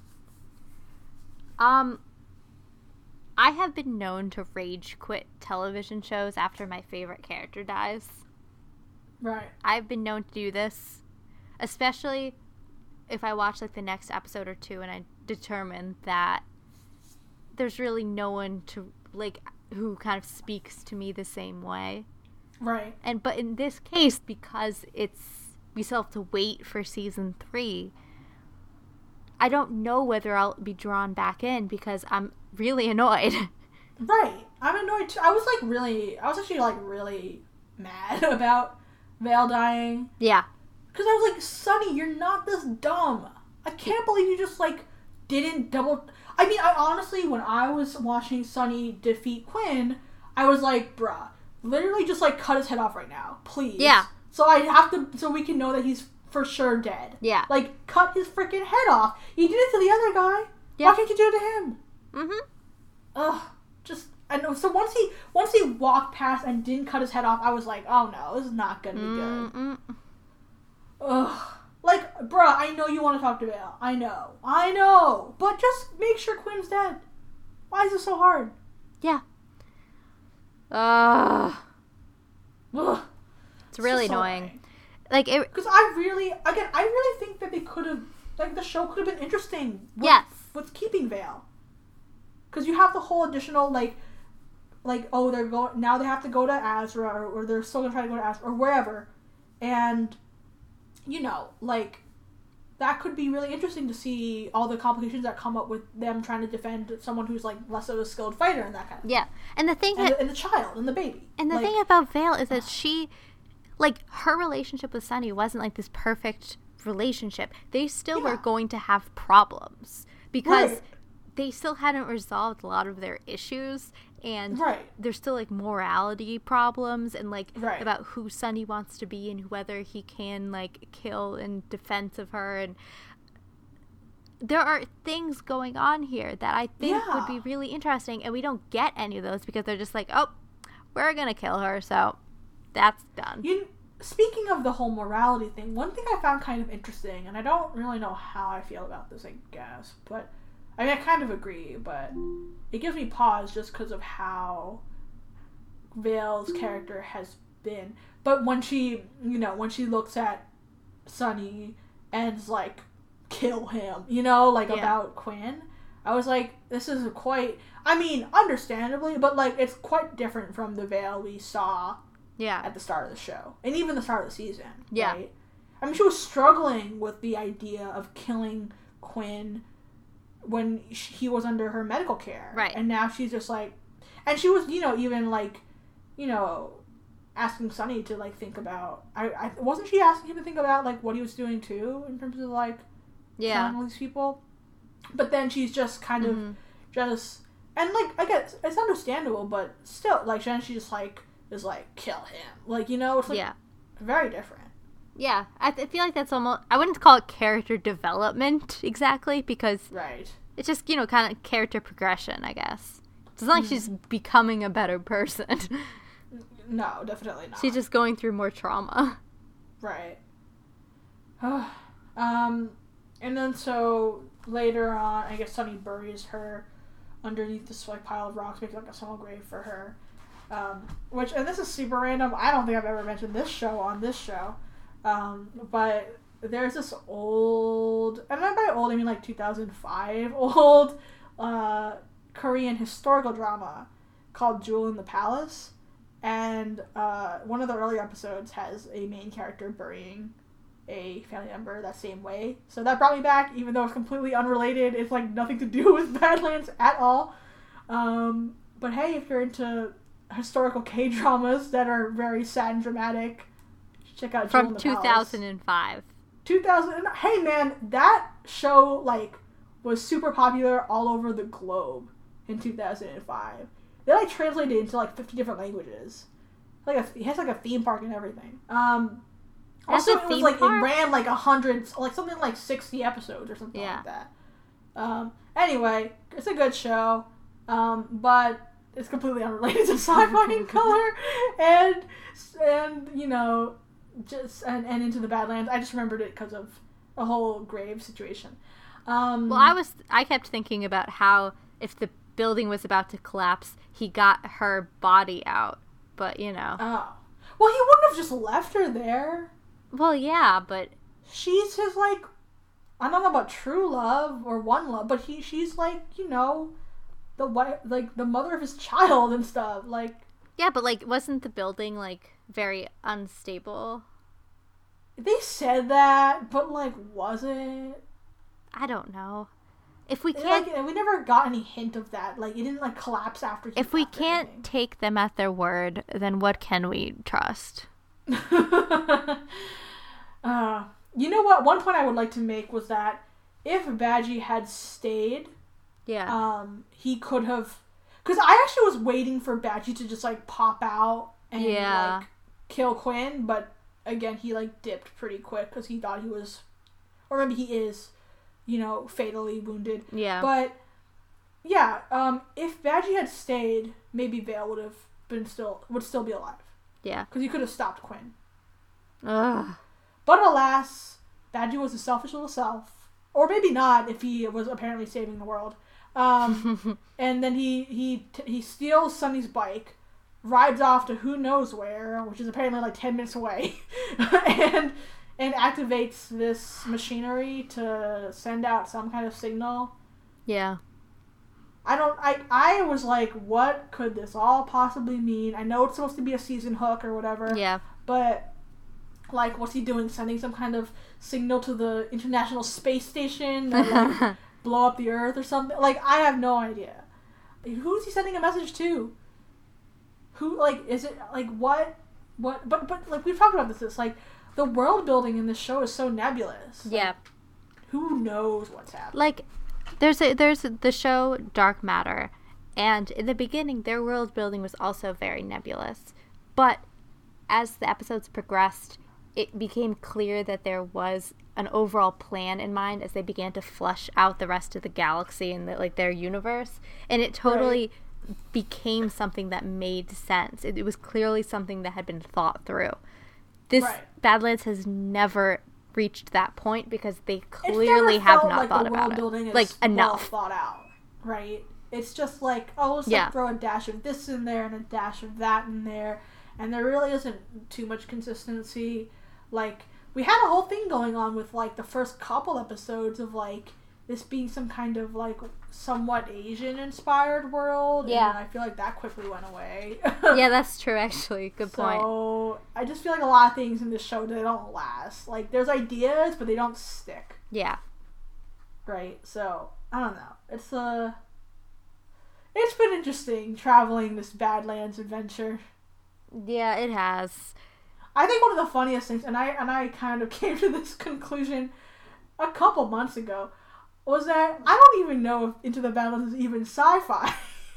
Um, I have been known to rage quit television shows after my favorite character dies. Right. I've been known to do this, especially if I watch like the next episode or two and I determine that there's really no one to like who kind of speaks to me the same way. Right. And but in this case, because it's we still have to wait for season three, I don't know whether I'll be drawn back in because I'm really annoyed. Right. I'm annoyed too. I was like really, I was actually like really mad about Vale dying. Yeah. Because I was like, Sunny, you're not this dumb. I can't believe you just like didn't double. I mean, I honestly, when I was watching Sunny defeat Quinn, I was like, bruh, literally just like cut his head off right now, please. Yeah. So I have to, so we can know that he's for sure dead. Yeah. Like, cut his freaking head off. You did it to the other guy. Yeah. Why can't you do it to him? Mm-hmm. Ugh. Just, I know. So once he, once he walked past and didn't cut his head off, I was like, oh no, this is not gonna be good. Mm-mm. Ugh. Like, bruh, I know you want to talk to Vale. I know. I know. But just make sure Quinn's dead. Why is it so hard? Yeah. Ugh. Ugh. It's really just so annoying. Like it. Because I really, again, I really think that they could have, like, the show could have been interesting. With, Yes. With keeping Vale. Because you have the whole additional, like, like, oh, they're going now they have to go to Azra, or, or they're still gonna try to go to Azra, or wherever, and you know, like, that could be really interesting to see all the complications that come up with them trying to defend someone who's like less of a skilled fighter and that kind of yeah. thing. And the thing and, that, the, and the child and the baby. And the like, thing about Vale is that she, like, her relationship with Sunny wasn't like this perfect relationship. They still yeah. were going to have problems because right. they still hadn't resolved a lot of their issues, and right. there's still like morality problems and like right. about who Sunny wants to be and whether he can like kill in defense of her, and there are things going on here that I think yeah. would be really interesting, and we don't get any of those because they're just like, oh, we're gonna kill her, so that's done. You, speaking of the whole morality thing, one thing I found kind of interesting, and I don't really know how I feel about this, I guess, but I mean, I kind of agree, but it gives me pause just because of how Vale's character has been. But when she, you know, when she looks at Sunny and's like, kill him, you know, like, yeah. about Quinn, I was like, this is quite, I mean, understandably, but, like, it's quite different from the Vale we saw yeah. at the start of the show. And even the start of the season, yeah. right? I mean, she was struggling with the idea of killing Quinn when he was under her medical care. Right. And now she's just like, and she was, you know, even like, you know, asking Sunny to like think about, I, I wasn't she asking him to think about like what he was doing too, in terms of like yeah. killing all these people? But then she's just kind of mm-hmm. just, and like, I guess it's understandable, but still, like, then she just like, is like, kill him. Like, you know, it's like, yeah. very different. Yeah, I th- feel like that's almost, I wouldn't call it character development exactly, because right. it's just, you know, kind of character progression, I guess. It's not like mm. she's becoming a better person. No, definitely not. She's just going through more trauma. Right. um, and then so later on, I guess Sunny buries her underneath this like pile of rocks, making like a small grave for her. Um, which, and this is super random. I don't think I've ever mentioned this show on this show. Um, but there's this old, and by old I mean like two thousand five old, uh, Korean historical drama called Jewel in the Palace, and uh, one of the earlier episodes has a main character burying a family member that same way. So that brought me back, even though it's completely unrelated. It's like nothing to do with Badlands at all. Um, but hey, if you're into historical K-dramas that are very sad and dramatic, check out Jewel in the From two thousand five. two thousand. Hey man, that show like was super popular all over the globe in two thousand five. They like translated it into like fifty different languages. Like a, it has like a theme park and everything. Um, also, it was like park? It ran like a hundred, like something like sixty episodes or something yeah. like that. Um, anyway, it's a good show, um, but it's completely unrelated to Sci-Fi in Color, and and you know. Just and, and Into the Badlands. I just remembered it because of the whole grave situation. Um, well, I was I kept thinking about how if the building was about to collapse, he got her body out. But you know, oh, well, he wouldn't have just left her there. Well, yeah, but she's his like, I don't know about true love or one love, but he she's like, you know, the wife, like the mother of his child and stuff. Like, yeah, but like, wasn't the building like very unstable? They said that, but like, was it? I don't know. If we can't, like, we never got any hint of that. Like, it didn't like collapse after. If we can't take them at their word, then what can we trust? uh, you know what? One point I would like to make was that if Badgie had stayed, yeah, um, he could have. Because I actually was waiting for Badgie to just like pop out and yeah. like kill Quinn, but again, he like dipped pretty quick because he thought he was, or maybe he is, you know, fatally wounded. Yeah. But yeah, um, if Badgie had stayed, maybe Vale would have been still would still be alive. Yeah. Because he could have stopped Quinn. Ugh. But alas, Badgie was a selfish little self, or maybe not if he was apparently saving the world. Um, and then he he he steals Sunny's bike, rides off to who knows where, which is apparently like ten minutes away, and and activates this machinery to send out some kind of signal. Yeah. I don't. I I was like, what could this all possibly mean? I know it's supposed to be a season hook or whatever. Yeah. But like, what's he doing? Sending some kind of signal to the International Space Station that like, blow up the Earth or something? Like, I have no idea. Who's he sending a message to? Who, like, is it, like, what? What? But, but like, we've talked about this. It's like, the world building in this show is so nebulous. Yeah. Like, who knows what's happening? Like, there's a, there's the show Dark Matter, and in the beginning, their world building was also very nebulous. But as the episodes progressed, it became clear that there was an overall plan in mind as they began to flesh out the rest of the galaxy and the, like their universe, and it totally right. became something that made sense. It, it was clearly something that had been thought through. This right. Badlands has never reached that point because they clearly have not like thought the about world building it. Is like enough well thought out, right? It's just like, oh, let's yeah. like throw a dash of this in there and a dash of that in there, and there really isn't too much consistency. Like, we had a whole thing going on with like the first couple episodes of like this being some kind of like somewhat Asian inspired world. Yeah. And I feel like that quickly went away. Yeah, that's true actually. Good so, point. So I just feel like a lot of things in this show, they don't last. Like, there's ideas, but they don't stick. Yeah. Right? So, I don't know. It's uh it's been interesting traveling this Badlands adventure. Yeah, it has. I think one of the funniest things, and I and I kind of came to this conclusion a couple months ago, was that I don't even know if Into the Badlands is even sci-fi.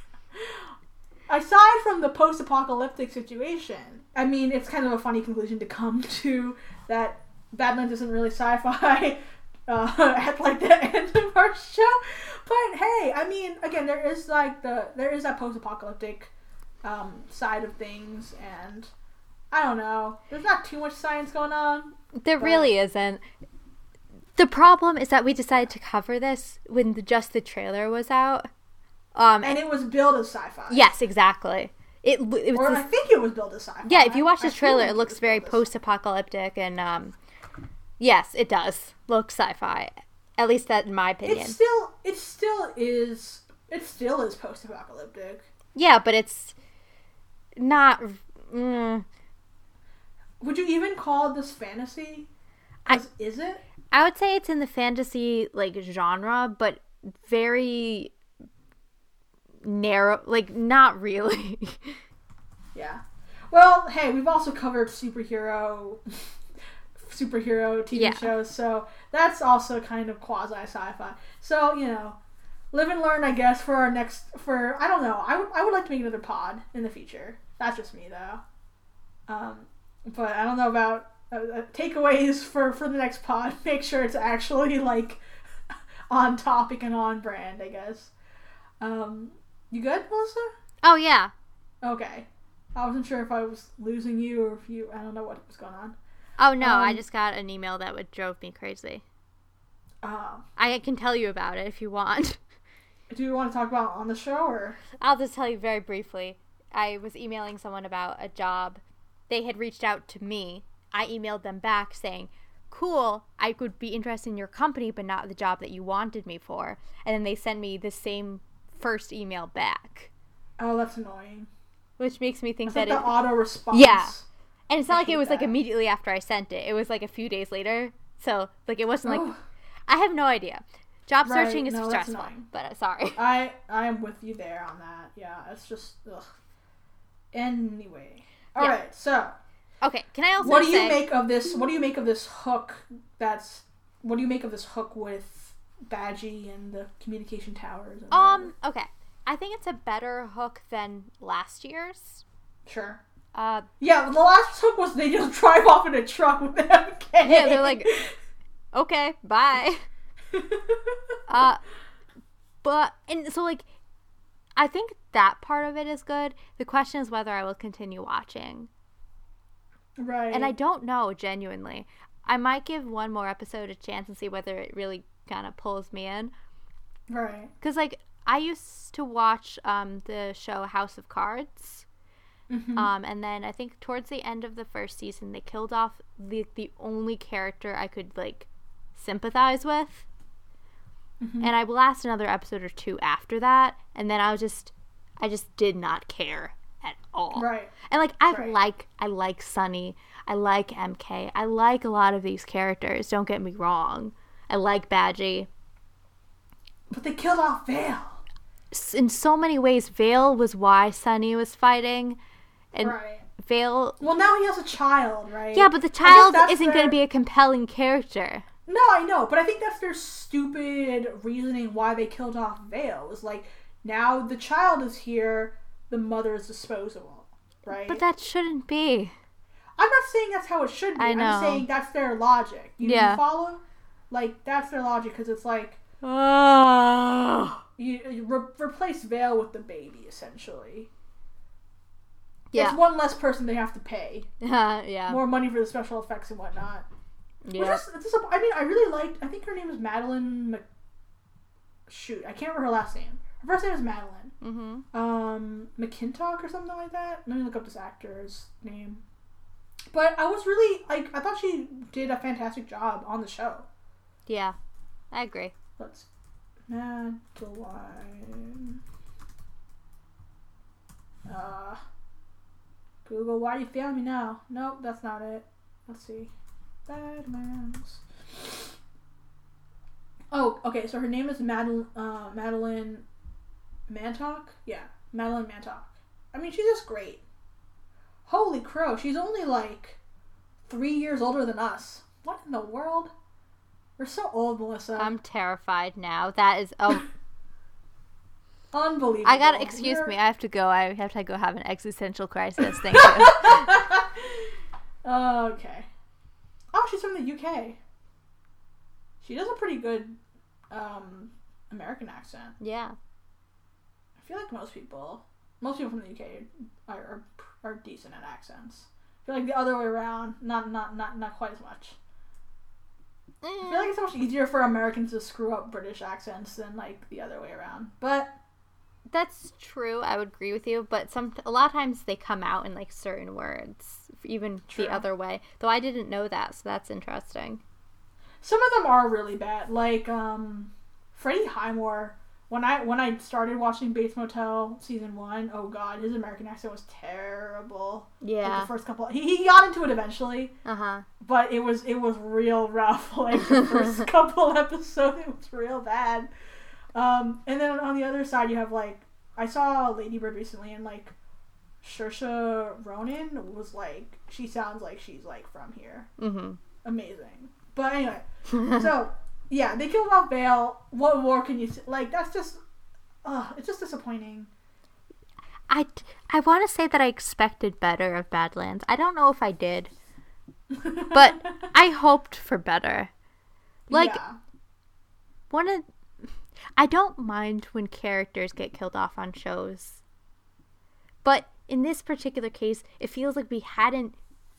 Aside from the post-apocalyptic situation, I mean, it's kind of a funny conclusion to come to that Badlands isn't really sci-fi uh, at like the end of our show. But hey, I mean, again, there is like the there is that post-apocalyptic um, side of things, and I don't know. There's not too much science going on. There but... really isn't. The problem is that we decided to cover this when the, just the trailer was out. Um, and it was billed as sci-fi. Yes, exactly. It, it was or this, I think it was billed as sci-fi. Yeah, if you watch this I trailer, like it looks it very as... post-apocalyptic, and um, yes, it does look sci-fi. At least that, in my opinion. It still, it still is. It still is post-apocalyptic. Yeah, but it's not. Mm, Would you even call this fantasy? I, is it? I would say it's in the fantasy like genre, but very narrow. Like, not really. Yeah. Well, hey, we've also covered superhero, superhero T V yeah. shows, so that's also kind of quasi sci-fi. So, you know, live and learn, I guess, for our next. For I don't know. I would I would like to make another pod in the future. That's just me, though. Um, but I don't know about. Uh, takeaways for, for the next pod. Make sure it's actually like on topic and on brand, I guess. Um, you good, Melissa? Oh yeah. Okay. I wasn't sure if I was losing you or if you. I don't know what was going on. Oh no, um, I just got an email that would drove me crazy. Uh, I can tell you about it if you want. Do you want to talk about it on the show or? I'll just tell you very briefly. I was emailing someone about a job. They had reached out to me. I emailed them back saying, cool, I could be interested in your company, but not the job that you wanted me for. And then they sent me the same first email back. Oh, that's annoying. Which makes me think that's that like it... the auto response. Yeah. And it's not I like it was that. like immediately after I sent it. It was like a few days later. So, like, it wasn't like... Oh. I have no idea. Job right. searching is no, stressful. But, uh, sorry. I, I am with you there on that. Yeah, it's just... Ugh. Anyway. Alright, yeah. so... Okay, can I also What do say, you make of this? What do you make of this hook? That's what do you make of this hook with Badgie and the communication towers? And um, whatever? Okay, I think it's a better hook than last year's. Sure. Uh, yeah, the last hook was they just drive off in a truck with M K. Yeah, they're like, okay, bye. uh, but and so like, I think that part of it is good. The question is whether I will continue watching. Right. And I don't know, genuinely. I might give one more episode a chance and see whether it really kind of pulls me in. Right. Because, like, I used to watch um, the show House of Cards. Mm-hmm. Um, and then I think towards the end of the first season, they killed off the, the only character I could, like, sympathize with. mm-hmm. and I will last another episode or two after that, and then I was just, I just did not care at all. Right. And like I right. like, I like Sunny, I like M K, I like a lot of these characters. Don't get me wrong. I like Badgie. But they killed off Vale. In so many ways, Vale was why Sunny was fighting, and right. Vale. Well, now he has a child, right? Yeah, but the child isn't their... going to be a compelling character. No, I know, but I think that's their stupid reasoning why they killed off Vale. Is like, now the child is here, the mother is disposable, right? But that shouldn't be. I'm not saying that's how it should be. I know. I'm saying that's their logic. You, yeah. you follow? Like, that's their logic, because it's like, oh. you, you re- replace Vale with the baby, essentially. Yeah. It's one less person they have to pay. Uh, yeah. More money for the special effects and whatnot. Yeah. Which is, it's a, I mean, I really liked, I think her name is Madeline Mc... Shoot, I can't remember her last name. Her first name is Madeline. Mm-hmm. Um, McKintock or something like that. Let me look up this actor's name. But I was really, like, I thought she did a fantastic job on the show. Yeah, I agree. Let's... Madeline... Uh... Google, why are you failing me now? Nope, that's not it. Let's see. Badlands. Oh, okay, so her name is Madel- uh, Madeline Mantock? Yeah, Madeline Mantock. I mean, she's just great. Holy crow, she's only like three years older than us. What in the world? We're so old, Melissa. I'm terrified now. That is... Oh. Unbelievable. I gotta, excuse You're... me, I have to go. I have to go have an existential crisis. Thank you. Okay. Oh, she's from the U K. She does a pretty good um, American accent. Yeah. I feel like most people, most people from the U K are are, are decent at accents. I feel like the other way around, not not not, not quite as much. Mm. I feel like it's so much easier for Americans to screw up British accents than like the other way around. But that's true. I would agree with you. But some a lot of times they come out in like certain words, even True. the other way. Though I didn't know that, so that's interesting. Some of them are really bad. Like um, Freddie Highmore. When I when I started watching Bates Motel season one, oh god, his American accent was terrible. Yeah. Like the first couple, he he got into it eventually. Uh huh. But it was it was real rough. Like the first couple episodes, it was real bad. Um, and then on the other side, you have like I saw Lady Bird recently, and like Saoirse Ronan was like she sounds like she's like from here. Mm-hmm. Amazing. But anyway, so. Yeah, they killed off Vale. What more can you say? Like, that's just... Ugh, it's just disappointing. I, I want to say that I expected better of Badlands. I don't know if I did. But I hoped for better. Like, yeah. one of... I don't mind when characters get killed off on shows. But in this particular case, it feels like we hadn't,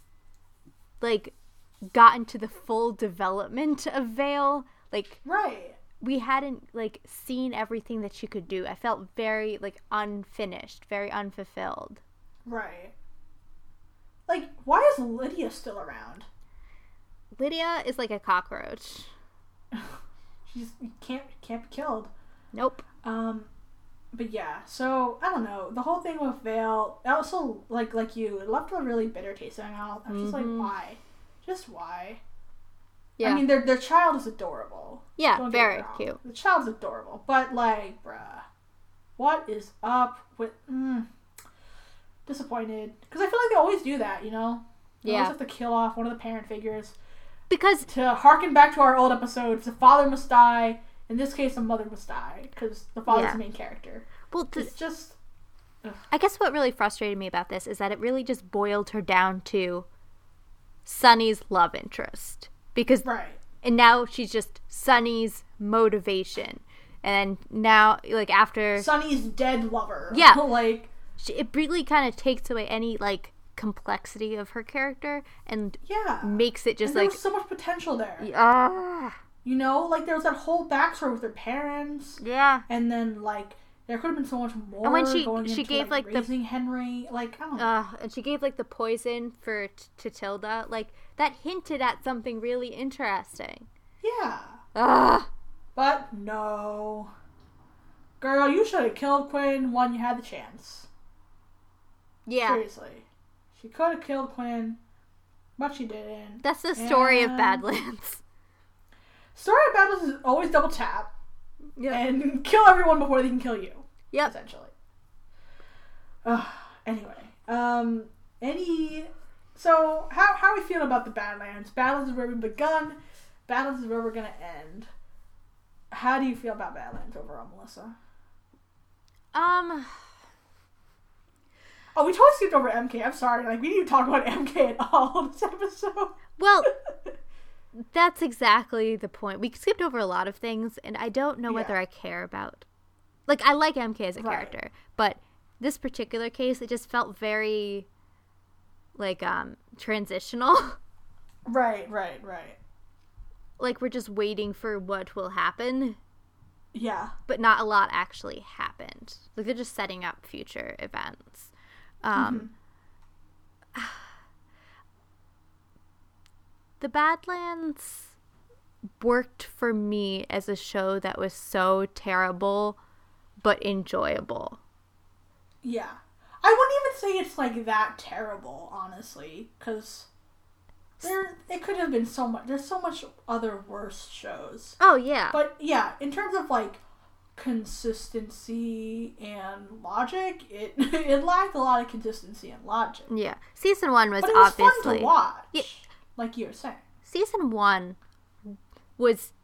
like, gotten to the full development of Vale. Like, right. We hadn't, like, seen everything that she could do. I felt very, like, unfinished, very unfulfilled. Right. Like, why is Lydia still around? Lydia is like a cockroach. She's can't can't be killed. Nope. Um, but yeah. So I don't know. The whole thing with Vale, also like like you, it left a really bitter taste in my mouth. I'm just mm-hmm. like, why? Just why? Yeah. I mean, their their child is adorable. Yeah, Don't very cute. The child's adorable, but like, bruh, what is up with? Mm, disappointed because I feel like they always do that, you know. They yeah. always have to kill off one of the parent figures. Because to harken back to our old episodes, the father must die. In this case, the mother must die because the father's yeah. the main character. Well, th- it's just. Ugh. I guess what really frustrated me about this is that it really just boiled her down to Sunny's love interest. Because right. And now she's just Sunny's motivation. And now, like, after... Sunny's dead lover. Yeah. like... She, it really kind of takes away any, like, complexity of her character. And yeah. makes it just, and like... there's so much potential there. Uh, you know? Like, there was that whole backstory with her parents. Yeah. And then, like... There could have been so much more. And when she going she into, gave like, like raising the Henry, like I don't know. Uh, and she gave like the poison for t- to Tilda, like that hinted at something really interesting. Yeah. Ugh. But no. Girl, you should have killed Quinn when you had the chance. Yeah. Seriously. She could have killed Quinn, but she didn't. That's the story and... of Badlands. Story of Badlands is always double tap. Yep. And kill everyone before they can kill you. Yep. Essentially. Uh, anyway. Um, any... So, how, how are we feeling about the Badlands? Badlands is where we've begun. Badlands is where we're going to end. How do you feel about Badlands overall, Melissa? Um... Oh, we totally skipped over M K. I'm sorry. Like, we didn't even talk about M K at all in this episode. Well, that's exactly the point. We skipped over a lot of things, and I don't know whether yeah. I care about... Like, I like M K as a right. character, but this particular case, it just felt very, like, um, transitional. Right, right, right. Like, we're just waiting for what will happen. Yeah. But not a lot actually happened. Like, they're just setting up future events. Um, mm-hmm. The Badlands worked for me as a show that was so terrible but enjoyable. Yeah. I wouldn't even say it's like that terrible, honestly, because there it could have been so much. There's so much other worse shows. Oh yeah. But yeah, in terms of like consistency and logic, it it lacked a lot of consistency and logic. Yeah, season one was, but it was obviously fun to watch. Yeah. Like you were saying, season one was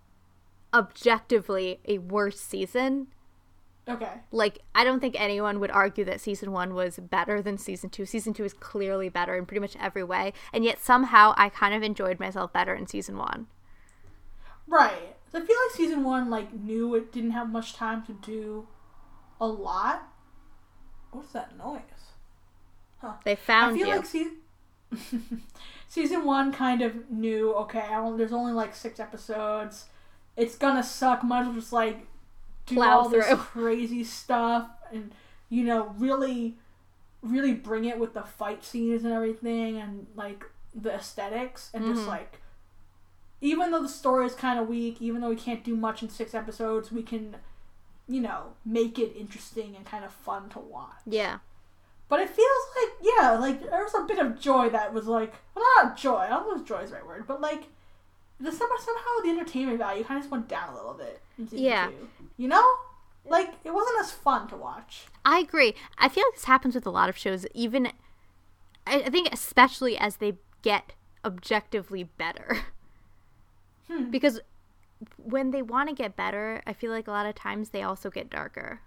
objectively a worse season. Okay. Like, I don't think anyone would argue that season one was better than season two. Season two is clearly better in pretty much every way, and yet somehow I kind of enjoyed myself better in season one. Right. So I feel like season one, like, knew it didn't have much time to do a lot. What's that noise? Huh. They found I feel you. like se- season one kind of knew, okay, I don't, there's only like six episodes. It's gonna suck. Might as well just like do Plow all this through. crazy stuff and, you know, really, really bring it with the fight scenes and everything and like the aesthetics and mm-hmm. just like, even though the story is kind of weak, even though we can't do much in six episodes, we can, you know, make it interesting and kind of fun to watch. Yeah. But it feels like, yeah, like, there was a bit of joy that was like, well, not joy, I don't know if joy is the right word, but like, the somehow, somehow the entertainment value kind of just went down a little bit in season yeah. two. You know? Like, it wasn't as fun to watch. I agree. I feel like this happens with a lot of shows, even, I, I think especially as they get objectively better. Hmm. Because when they want to get better, I feel like a lot of times they also get darker.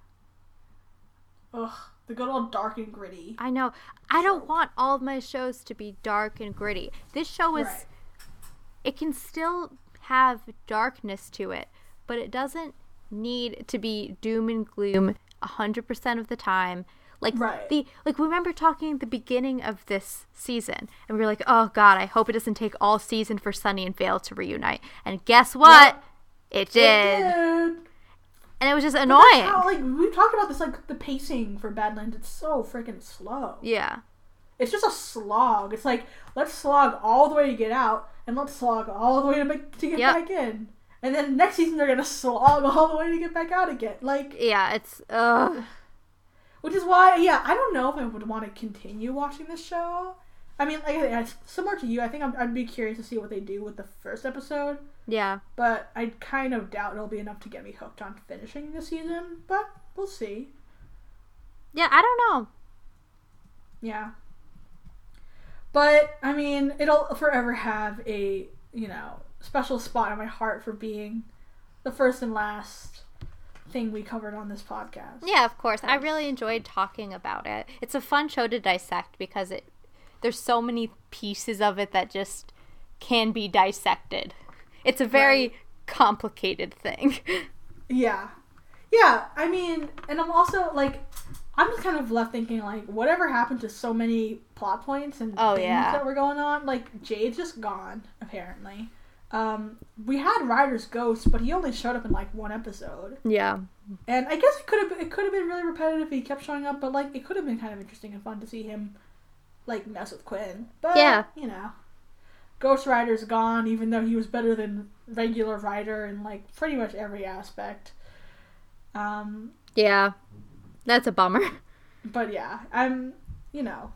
Ugh, the good old dark and gritty. I know. I don't want all of my shows to be dark and gritty. This show is, Right. it can still have darkness to it, but it doesn't need to be doom and gloom one hundred percent of the time. Like, right. the like we remember talking at the beginning of this season, and we were like, oh god, I hope it doesn't take all season for Sunny and Vale to reunite. And guess what? Yep. It did. It did. And it was just But annoying. that's how, like, we talked about this, like, the pacing for Badlands, it's so freaking slow. Yeah. It's just a slog. It's like, let's slog all the way to get out, and let's slog all the way to, make, to get Yep. back in. And then next season they're gonna slog all the way to get back out again. Like, Yeah, it's, ugh. which is why, yeah, I don't know if I would want to continue watching this show. I mean, like, I- similar to you, I think I'm, I'd be curious to see what they do with the first episode. Yeah. But I kind of doubt it'll be enough to get me hooked on finishing the season. But we'll see. Yeah, I don't know. Yeah. But, I mean, it'll forever have a, you know, special spot in my heart for being the first and last thing we covered on this podcast. Yeah, of course. I really enjoyed talking about it. It's a fun show to dissect because it there's so many pieces of it that just can be dissected. It's a very Right. complicated thing. Yeah. Yeah, I mean, and I'm also, like, I'm just kind of left thinking, like, whatever happened to so many plot points and Oh, things yeah. that were going on? Like, Jade's just gone, apparently. Um, we had Ryder's ghost, but he only showed up in, like, one episode. Yeah. And I guess it could have it could have been really repetitive if he kept showing up, but, like, it could have been kind of interesting and fun to see him, like, mess with Quinn. But, Yeah. you know. Ghost Rider's gone, even though he was better than regular Rider in, like, pretty much every aspect. Um, yeah, that's a bummer. But yeah, I'm, you know,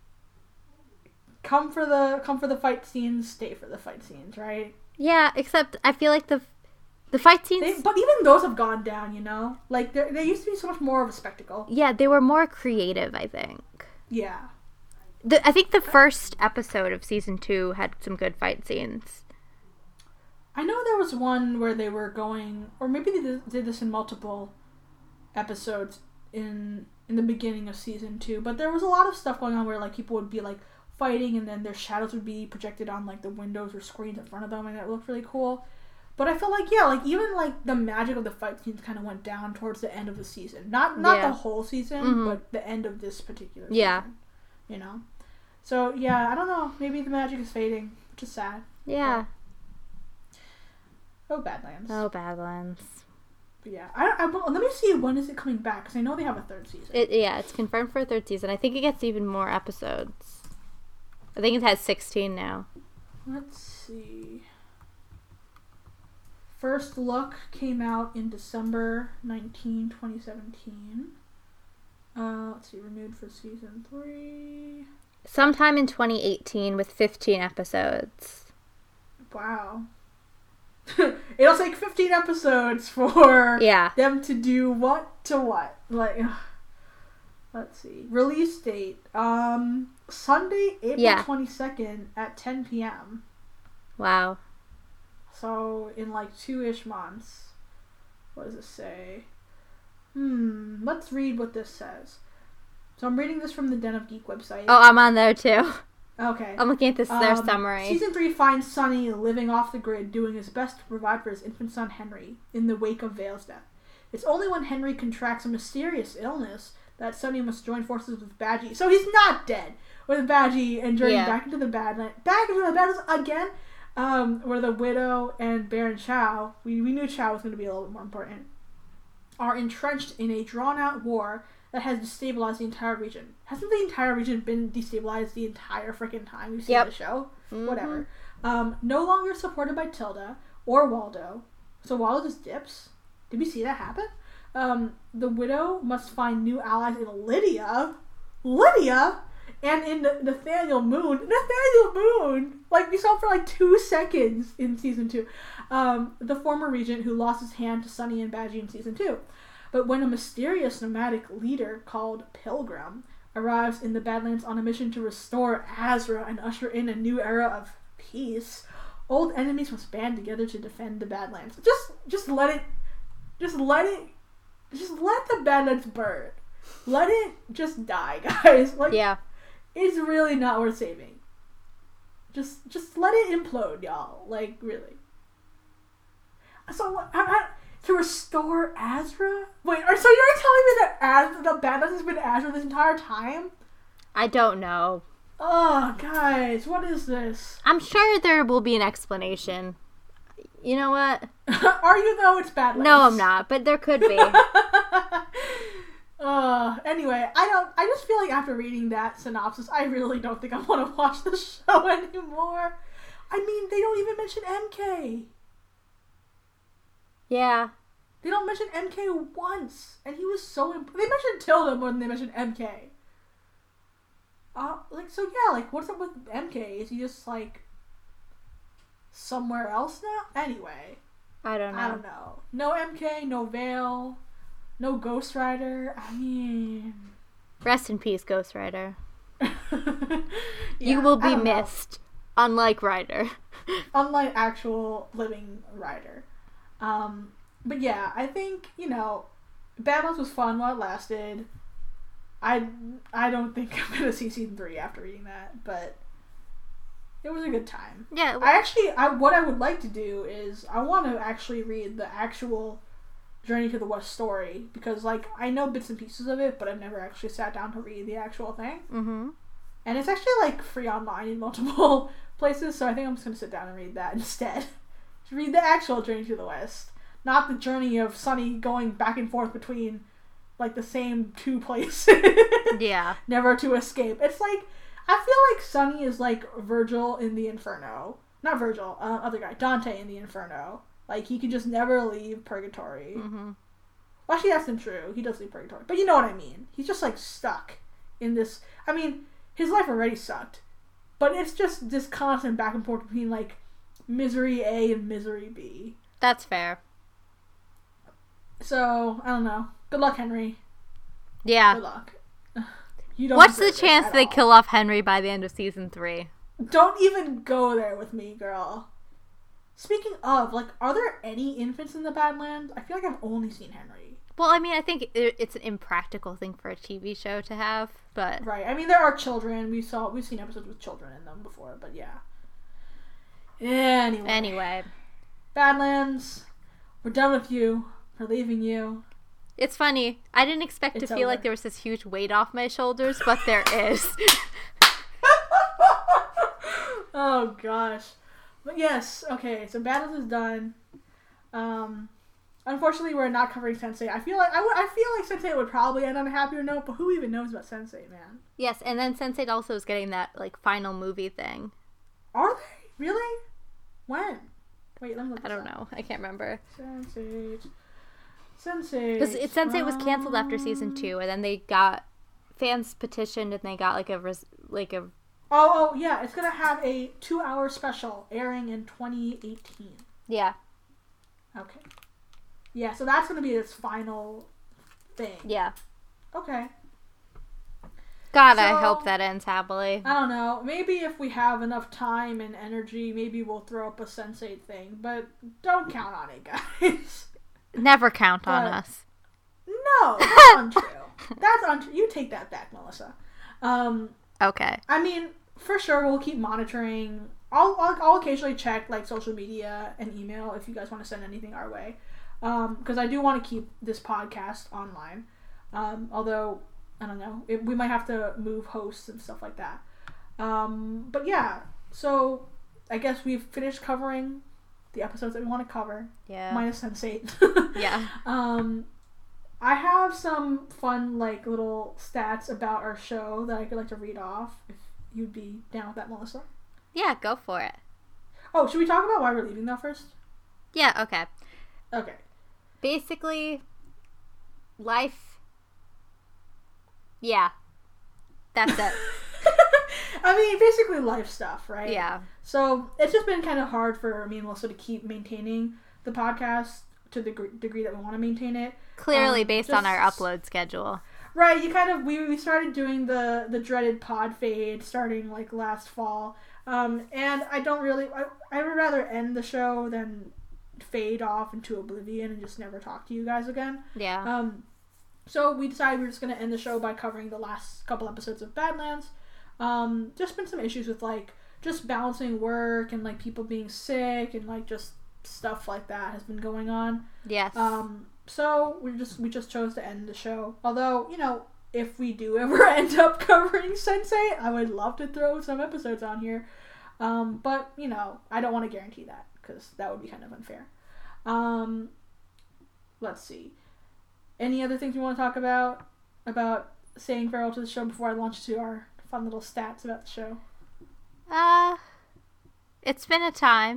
come for the come for the fight scenes, stay for the fight scenes, right? Yeah, except I feel like the the fight scenes... They, but even those have gone down, you know? Like, they used to be so much more of a spectacle. Yeah, they were more creative, I think. Yeah. The, I think the first episode of season two had some good fight scenes. I know there was one where they were going, or maybe they did, did this in multiple episodes in in the beginning of season two, but there was a lot of stuff going on where, like, people would be, like, fighting and then their shadows would be projected on, like, the windows or screens in front of them, and it looked really cool. But I feel like, yeah, like, even, like, the magic of the fight scenes kind of went down towards the end of the season. Not not yeah. the whole season, mm-hmm. but the end of this particular season. Yeah. You know? So, yeah, I don't know. Maybe the magic is fading, which is sad. Yeah. But, oh, Badlands. Oh, Badlands. But yeah. I, I, let me see when is it coming back, because I know they have a third season. It, yeah, it's confirmed for a third season. I think it gets even more episodes. I think it has sixteen now. Let's see. First Look came out in December nineteenth, twenty seventeen. Uh, let's see, renewed for season three. Sometime in twenty eighteen with fifteen episodes. Wow. It'll take fifteen episodes for yeah. them to do what to what. Like, ugh. Let's see. Release date. Um, Sunday, April yeah. twenty-second at ten p.m. Wow. So, in like two-ish months. What does it say? Hmm, let's read what this says. So I'm reading this from the Den of Geek website. Oh, I'm on there too. Okay. I'm looking at this their um, summary. Season three finds Sonny living off the grid, doing his best to provide for his infant son Henry in the wake of Vale's death. It's only when Henry contracts a mysterious illness that Sonny must join forces with Badgie. So he's not dead. With Badgie and journey yeah. back into the Badlands. Back into the Badlands again. Um, where the Widow and Baron Chow, we, we knew Chow was going to be a little bit more important, are entrenched in a drawn-out war that has destabilized the entire region. Hasn't the entire region been destabilized the entire freaking time we've seen yep. the show? Mm-hmm. Whatever. Um, no longer supported by Tilda or Waldo. So Waldo just dips. Did we see that happen? Um, the Widow must find new allies in Lydia. Lydia? And in Nathaniel Moon. Nathaniel Moon! Like, we saw him for like two seconds in season two. Um, the former regent who lost his hand to Sonny and Badgie in season two. But when a mysterious nomadic leader called Pilgrim arrives in the Badlands on a mission to restore Azra and usher in a new era of peace, old enemies must band together to defend the Badlands. Just, just let it, just let it, just let the Badlands burn. Let it just die, guys. Like, yeah. It's really not worth saving. Just, just let it implode, y'all. Like, really. So, I, I, to restore Azra? Wait, are, so you're telling me that Azra, the Badlands has been Azra this entire time? I don't know. Oh, guys, what is this? I'm sure there will be an explanation. You know what? Are you, though? It's Badlands. No, I'm not, but there could be. Uh, anyway, I don't, I just feel like after reading that synopsis, I really don't think I want to watch the show anymore. I mean, they don't even mention M K. Yeah. They don't mention M K once, and he was so imp- they mentioned Tilda more than they mentioned M K. Uh, like, so yeah, like, what's up with M K? Is he just, like, somewhere else now? Anyway. I don't know. I don't know. No M K, no Vale. No Ghost Rider. I mean... Rest in peace, Ghost Rider. yeah, you will be missed. Know. Unlike Rider. Unlike actual living Rider. Um, but yeah, I think, you know, Badlands was fun while it lasted. I, I don't think I'm going to see season three after reading that, but it was a good time. Yeah. I actually, I what I would like to do is, I want to actually read the actual Journey to the West story, because, like, I know bits and pieces of it, but I've never actually sat down to read the actual thing. Mm-hmm. And it's actually, like, free online in multiple places, so I think I'm just going to sit down and read that instead. To read the actual Journey to the West. Not the journey of Sonny going back and forth between, like, the same two places. Yeah. Never to escape. It's like, I feel like Sunny is like Virgil in the Inferno. Not Virgil, uh, other guy, Dante in the Inferno. Like, he can just never leave Purgatory. Mm-hmm. Well, actually, that's not true. He does leave Purgatory. But you know what I mean. He's just, like, stuck in this... I mean, his life already sucked. But it's just this constant back and forth between, like, misery A and misery B. That's fair. So, I don't know. Good luck, Henry. Yeah. Good luck. You don't What's the deserve chance it they all. kill off Henry by the end of season three? Don't even go there with me, girl. Speaking of, like, are there any infants in the Badlands? I feel like I've only seen Henry. Well, I mean, I think it, it's an impractical thing for a T V show to have, but... Right. I mean, there are children. We saw, we've seen episodes with children in them before, but yeah. Anyway. Anyway. Badlands, we're done with you. We're leaving you. It's funny. I didn't expect It's to feel over. like there was this huge weight off my shoulders, but there is. Oh, gosh. But yes, okay, so Badlands is done. Um, unfortunately, we're not covering Sense eight. I feel like I, w- I feel like Sense eight would probably end on a happier note, but who even knows about Sense eight, man? Yes, and then Sense eight also is getting that, like, final movie thing. Are they? Really? When? Wait, let me look I this don't up. know. I can't remember. Sense eight. Sense eight. Because Sense eight was canceled after season two, and then they got... Fans petitioned, and they got, like, a... Res- like a Oh, oh, yeah, it's gonna have a two-hour special airing in twenty eighteen. yeah. Okay. Yeah, so that's gonna be its final thing. Yeah. Okay. God, So- I hope that ends happily. I don't know. Maybe if we have enough time and energy, maybe we'll throw up a Sense eight thing. But don't count on it, guys. Never count on But- us. No, that's untrue. That's untrue. You take that back, Melissa. Um, Okay. I mean, for sure, we'll keep monitoring. I'll, I'll, I'll occasionally check, like, social media and email if you guys want to send anything our way. Um, because I do want to keep this podcast online. Um, although, I don't know, it, we might have to move hosts and stuff like that. Um, but yeah, so I guess we've finished covering the episodes that we want to cover. Yeah. Minus Sense eight. Yeah. Um, I have some fun, like, little stats about our show that I could like to read off, if you'd be down with that, Melissa. Yeah, go for it. Oh, should we talk about why we're leaving though first? Yeah, okay. Okay. Basically, life... Yeah. That's it. I mean, basically life stuff, right? Yeah. So, it's just been kind of hard for me and Melissa to keep maintaining the podcast to the gr- degree that we want to maintain it. Clearly Um, based just- on our upload schedule. Right, you kind of, we, we started doing the, the dreaded pod fade starting, like, last fall. Um, and I don't really, I, I would rather end the show than fade off into oblivion and just never talk to you guys again. Yeah. Um, so we decided we were just going to end the show by covering the last couple episodes of Badlands. Um, just been some issues with, like, just balancing work and, like, people being sick and, like, just stuff like that has been going on. Yes. Um, so we just we just chose to end the show. Although, you know, if we do ever end up covering Sense eight, I would love to throw some episodes on here. Um, but, you know, I don't want to guarantee that because that would be kind of unfair. Um, let's see. Any other things we want to talk about about saying farewell to the show before I launch to our fun little stats about the show? Uh, it's been a time.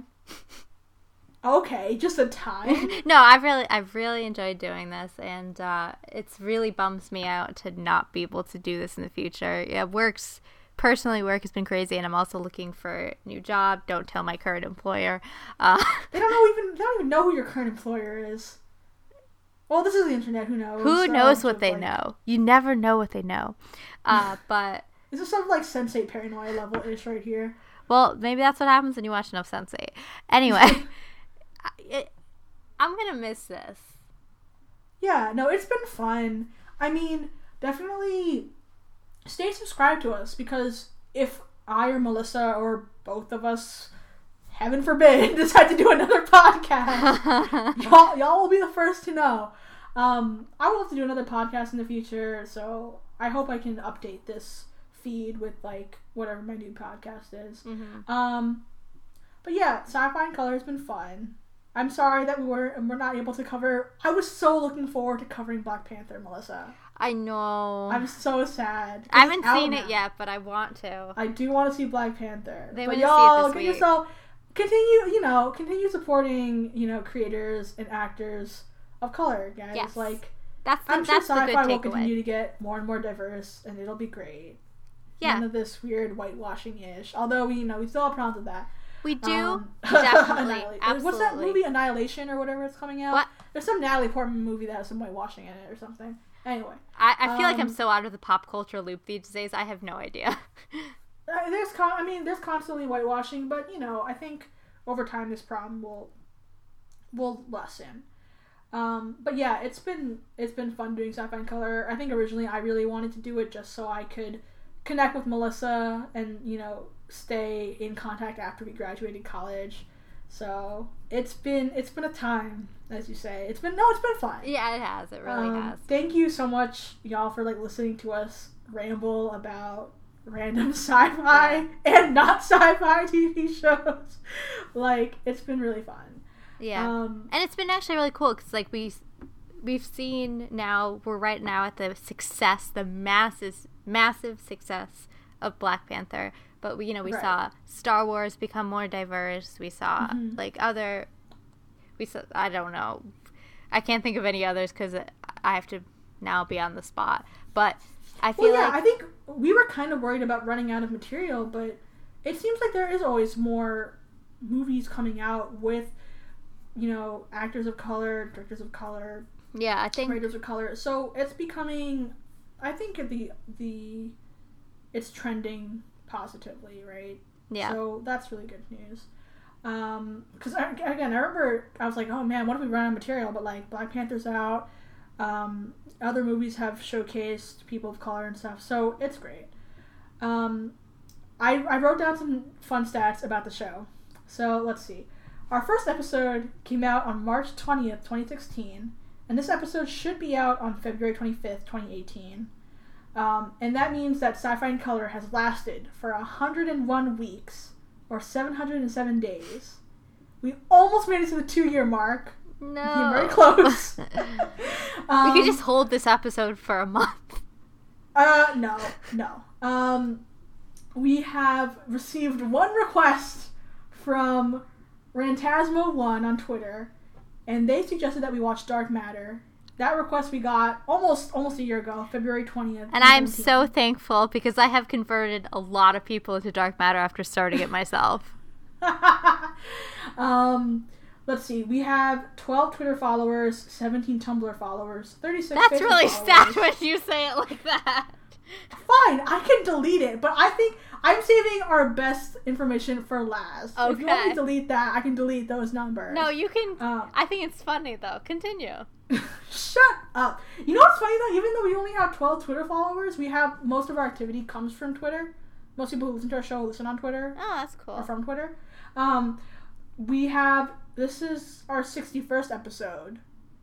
Okay, just a time. No, I've really, I've really enjoyed doing this, and uh, it's really bums me out to not be able to do this in the future. Yeah, works personally, work has been crazy, and I'm also looking for a new job. Don't tell my current employer. Uh, They don't know even they don't even know who your current employer is. Well, this is the internet. Who knows? who So knows it's what just they like- know? You never know what they know. Uh, but Is this some like Sense eight paranoia level ish right here? well, maybe that's what happens when you watch enough Sense eight. Anyway, I, it, I'm gonna miss this. Yeah, no, it's been fun. I mean, definitely stay subscribed to us because if I or Melissa or both of us, heaven forbid, decide to do another podcast, y'all, y'all will be the first to know. Um, I would love to do another podcast in the future, so I hope I can update this feed with like whatever my new podcast is. Mm-hmm. Um, but yeah, Sci-Fi in Color has been fun. I'm sorry that we were we're not able to cover. I was so looking forward to covering Black Panther, Melissa. I know. I'm so sad. I haven't It's out seen now. it yet, but I want to. I do want to see Black Panther. They but want to see it y'all, this get week. yourself continue. You know, continue supporting. You know, creators and actors of color, guys. Yes. Like, That's the, I'm sure that's the good sci-fi will continue takeaway. to get more and more diverse, and it'll be great. Yeah. None of this weird whitewashing ish. Although we, you know, we still have problems with that. We do Um, definitely. Annihilate- Absolutely. What's that movie? Annihilation or whatever it's coming out. What? There's some Natalie Portman movie that has some whitewashing in it or something. Anyway, I, I feel like I'm Um, so out of the pop culture loop these days. I have no idea. uh, there's con- I mean, there's constantly whitewashing, but you know, I think over time this problem will will lessen. Um, but yeah, it's been it's been fun doing sci-fi in color. I think originally I really wanted to do it just so I could connect with Melissa and you know stay in contact after we graduated college. So it's been it's been a time, as you say. It's been no, it's been fun. Yeah, it has. It really Um, has. Thank you so much, y'all, for like listening to us ramble about random sci-fi and not sci-fi T V shows. Like, it's been really fun. Yeah. Um, And it's been actually really cool because, like, we, we've seen now, we're right now at the success, the massive, massive success of Black Panther. But, we, you know, we Right. saw Star Wars become more diverse. We saw, Mhm. like, other, we saw, I don't know. I can't think of any others because I have to now be on the spot. But I feel well, yeah, like... I think we were kind of worried about running out of material, but it seems like there is always more movies coming out with, you know, actors of color, directors of color, Yeah, I think... writers of color. So it's becoming, I think the the it's trending positively, right? Yeah. So that's really good news. Um, because again, I remember I was like, oh man, what if we run out of material? But like Black Panther's out. Um, other movies have showcased people of color and stuff, so it's great. Um, I I wrote down some fun stats about the show. So let's see. Our first episode came out on March twentieth, twenty sixteen, and this episode should be out on February twenty-fifth, twenty eighteen. Um, and that means that Sci-Fi in Color has lasted for one hundred one weeks, or seven hundred seven days. We almost made it to the two-year mark. No. Came very close. um, we could just hold this episode for a month. Uh, no, no. Um, we have received one request from Rantasmo one on Twitter, and they suggested that we watch Dark Matter. That request we got almost almost a year ago, February twentieth. And I'm so thankful because I have converted a lot of people to Dark Matter after starting it myself. um, let's see. We have twelve Twitter followers, seventeen Tumblr followers, thirty-six That's Facebook really followers. sad when you say it like that. Fine, I can delete it, but I think I'm saving our best information for last. If you want me Okay. to delete that, I can delete those numbers. No, you can. Um, I think it's funny though. Continue. Shut up. You know what's funny though? Even though we only have twelve Twitter followers, we have most of our activity comes from Twitter. Most people who listen to our show listen on Twitter Oh, that's or cool. from Twitter. Um, we have this is our sixty-first episode.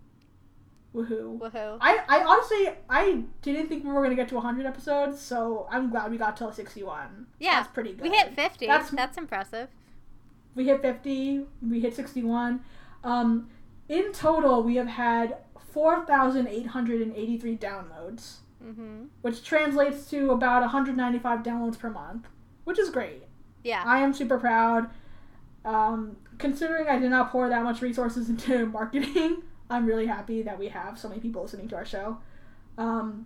Woohoo! Woohoo. I, I honestly I didn't think we were gonna get to one hundred episodes, so I'm glad we got to sixty-one. Yeah, That's pretty good. We hit fifty. That's- That's, impressive. We hit fifty. We hit sixty-one. Um, in total, we have had four thousand eight hundred eighty-three downloads, Mm-hmm. which translates to about one hundred ninety-five downloads per month, which is great. Yeah. I am super proud. Um, considering I did not pour that much resources into marketing, I'm really happy that we have so many people listening to our show. Um,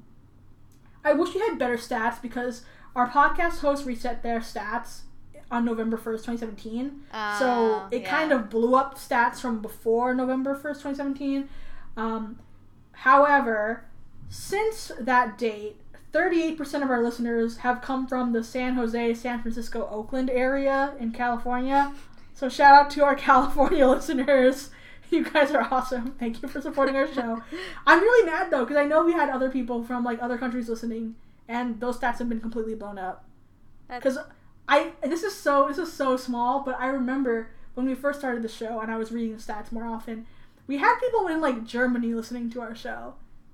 I wish we had better stats because our podcast hosts reset their stats on November first, twenty seventeen. Uh, So it yeah. kind of blew up stats from before November first, twenty seventeen. Um, however, since that date, thirty-eight percent of our listeners have come from the San Jose, San Francisco, Oakland area in California. So shout out to our California listeners. You guys are awesome. Thank you for supporting our show. I'm really mad though because I know we had other people from like other countries listening, and those stats have been completely blown up. That's- Because I this is so this is so small, but I remember when we first started the show and I was reading the stats more often, we had people in like Germany listening to our show.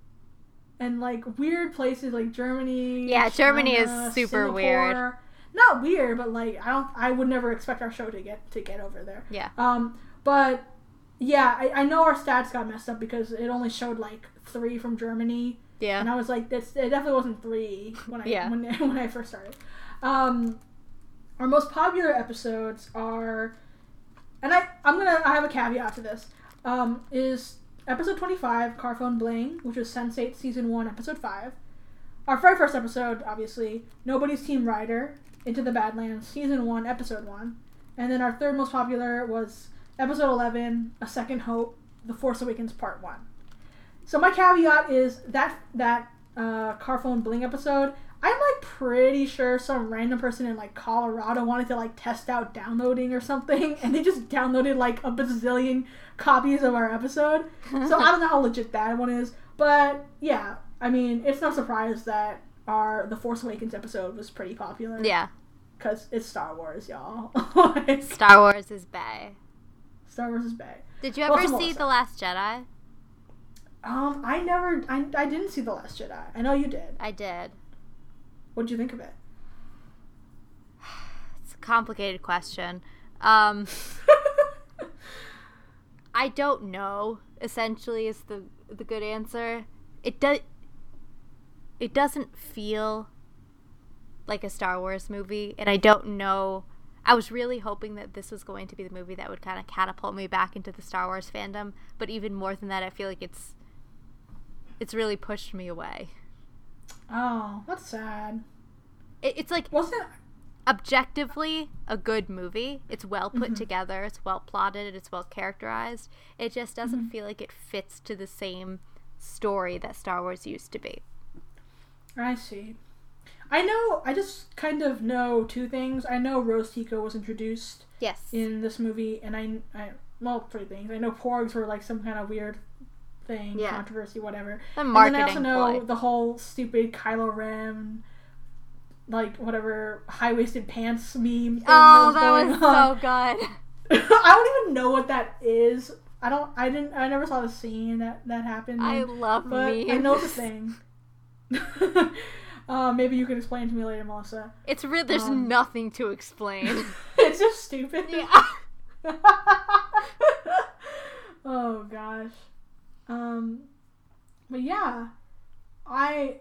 And like weird places like Germany. Yeah, Germany is China, super Singapore. weird. Not weird, but like I don't I would never expect our show to get to get over there. Yeah. Um but yeah, I, I know our stats got messed up because it only showed like three from Germany. Yeah. And I was like, that's, it definitely wasn't three when I, yeah. when, when I first started. Um, our most popular episodes are, and I, I'm gonna, I have a caveat to this, um, is episode twenty-five, Car Phone Bling, which was Sense eight Season one, Episode five. Our very first episode, obviously, Nobody's Team Rider, Into the Badlands, Season one, Episode one. And then our third most popular was Episode eleven, A Second Hope, The Force Awakens Part one. So my caveat is that that uh, Car Phone Bling episode, I'm like pretty sure some random person in like Colorado wanted to like test out downloading or something, and they just downloaded like a bazillion copies of our episode. So I don't know how legit that one is, but yeah, I mean, it's no surprise that our The Force Awakens episode was pretty popular. Yeah. Because it's Star Wars, y'all. like, Star Wars is bae. Star Wars is bae. Did you ever see The Last Jedi? Um, I never, I, I didn't see The Last Jedi. I know you did. I did. What'd you think of it? It's a complicated question. Um, I don't know, essentially, is the the good answer. It does. It doesn't feel like a Star Wars movie, and I don't know. I was really hoping that this was going to be the movie that would kind of catapult me back into the Star Wars fandom, but even more than that, I feel like it's it's really pushed me away. Oh, that's sad. It, it's like wasn't it objectively a good movie. It's well put mm-hmm. together. It's well plotted. It's well characterized. It just doesn't mm-hmm. feel like it fits to the same story that Star Wars used to be. I see. I know, I just kind of know two things. I know Rose Tico was introduced yes. in this movie, and I, I, well, three things. I know porgs were like some kind of weird thing, yeah. controversy, whatever. The marketing and then I also know ploy. the whole stupid Kylo Ren, like, whatever, high-waisted pants meme thing oh, that was that going was on. so good. I don't even know what that is. I don't, I didn't, I never saw the scene that, that happened. I love but memes. I know it's a thing. Uh, maybe you can explain to me later, Melissa. It's real. There's um, nothing to explain. It's just stupid. Yeah. Oh gosh. Um, but yeah, I,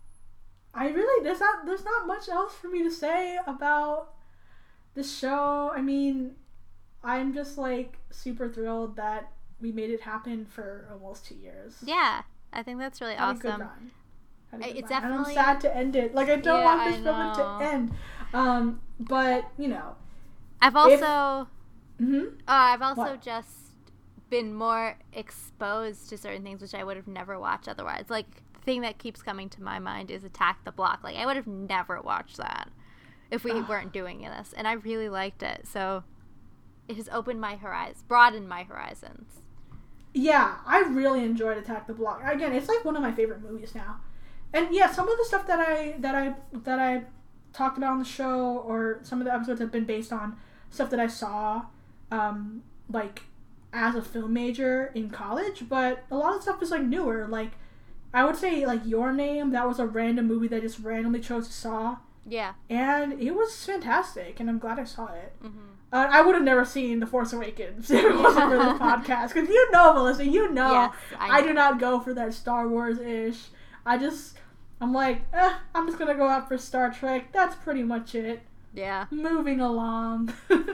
I really there's not there's not much else for me to say about the show. I mean, I'm just like super thrilled that we made it happen for almost two years. Yeah, I think that's really Had awesome. A good run. It's run. definitely. And I'm sad to end it. Like I don't yeah, want this moment to end. Um, but you know, I've also. If, mm-hmm. uh, I've also what? just been more exposed to certain things which I would have never watched otherwise. Like the thing that keeps coming to my mind is Attack the Block. Like I would have never watched that if we Ugh. weren't doing this, and I really liked it. So it has opened my horizons, broadened my horizons. Yeah, I really enjoyed Attack the Block. Again, it's like one of my favorite movies now. And yeah, some of the stuff that I that I that I talked about on the show, or some of the episodes have been based on stuff that I saw, um, like as a film major in college. But a lot of stuff is like newer. Like I would say, like Your Name. That was a random movie that I just randomly chose to saw. Yeah, and it was fantastic, and I'm glad I saw it. Mm-hmm. Uh, I would have never seen The Force Awakens if it wasn't for this podcast. Because you know, Melissa, you know, yes, I, know. I do not go for that Star Wars-ish. I just, I'm like, eh, I'm just going to go out for Star Trek. That's pretty much it. Yeah. Moving along.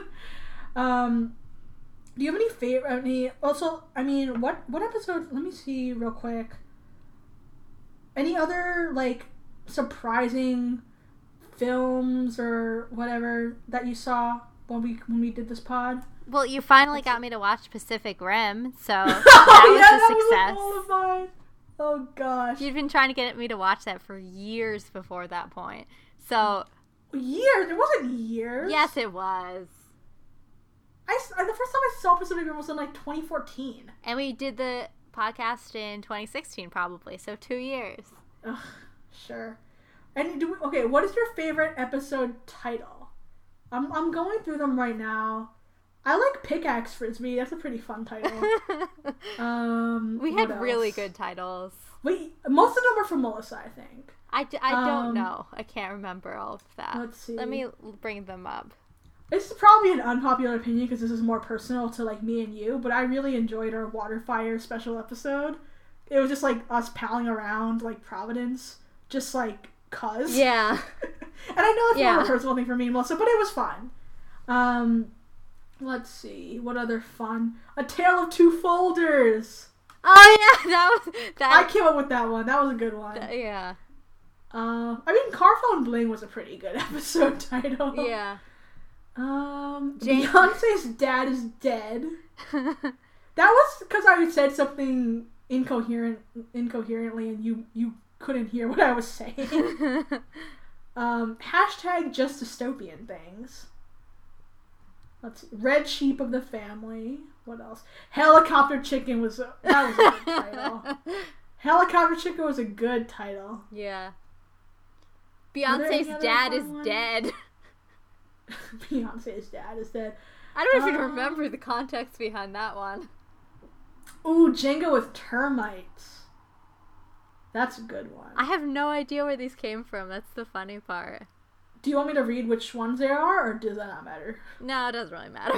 um, do you have any favorite, any, also, I mean, what, what episode, let me see real quick. Any other, like, surprising films or whatever that you saw when we when we did this pod? Well, you finally got me to watch Pacific Rim, so that oh, was yeah, a that success. Was a goal of mine. Oh gosh, you'd been trying to get me to watch that for years before that point. So years? It wasn't years. Yes, it was. I the first time I saw Pacific Rim was in like twenty fourteen, and we did the podcast in twenty sixteen, probably. So two years. Ugh, sure. And do we, okay, what is your favorite episode title? I'm I'm going through them right now. I like Pickaxe Frisbee. That's a pretty fun title. um, we had really good titles. Wait, most of them are from Melissa, I think. I, d- I don't um, know. I can't remember all of that. Let's see. Let me bring them up. This is probably an unpopular opinion because this is more personal to like me and you, but I really enjoyed our Water Fire special episode. it was just like us palling around like Providence, just like cuz. Yeah. And I know it's yeah. more of a personal thing for me and Melissa, but it was fun. Um, let's see, what other fun? A Tale of Two Folders. Oh yeah, that was that. I came up with that one. That was a good one. That, yeah. Uh, I mean, Car Phone Bling was a pretty good episode title. Yeah. Um, Jane- Beyonce's dad is dead. That was because I said something incoherent, incoherently, and you you couldn't hear what I was saying. um, hashtag just dystopian things. Let's see. Red sheep of the family. What else? Helicopter chicken was a, that was a good title. Helicopter chicken was a good title. Yeah. Were there any Beyonce's other dad fun is ones? dead. Beyonce's dad is dead. I don't even Um, remember the context behind that one. Ooh, Jenga with termites. That's a good one. I have no idea where these came from. That's the funny part. Do you want me to read which ones they are, or does that not matter? No, it doesn't really matter.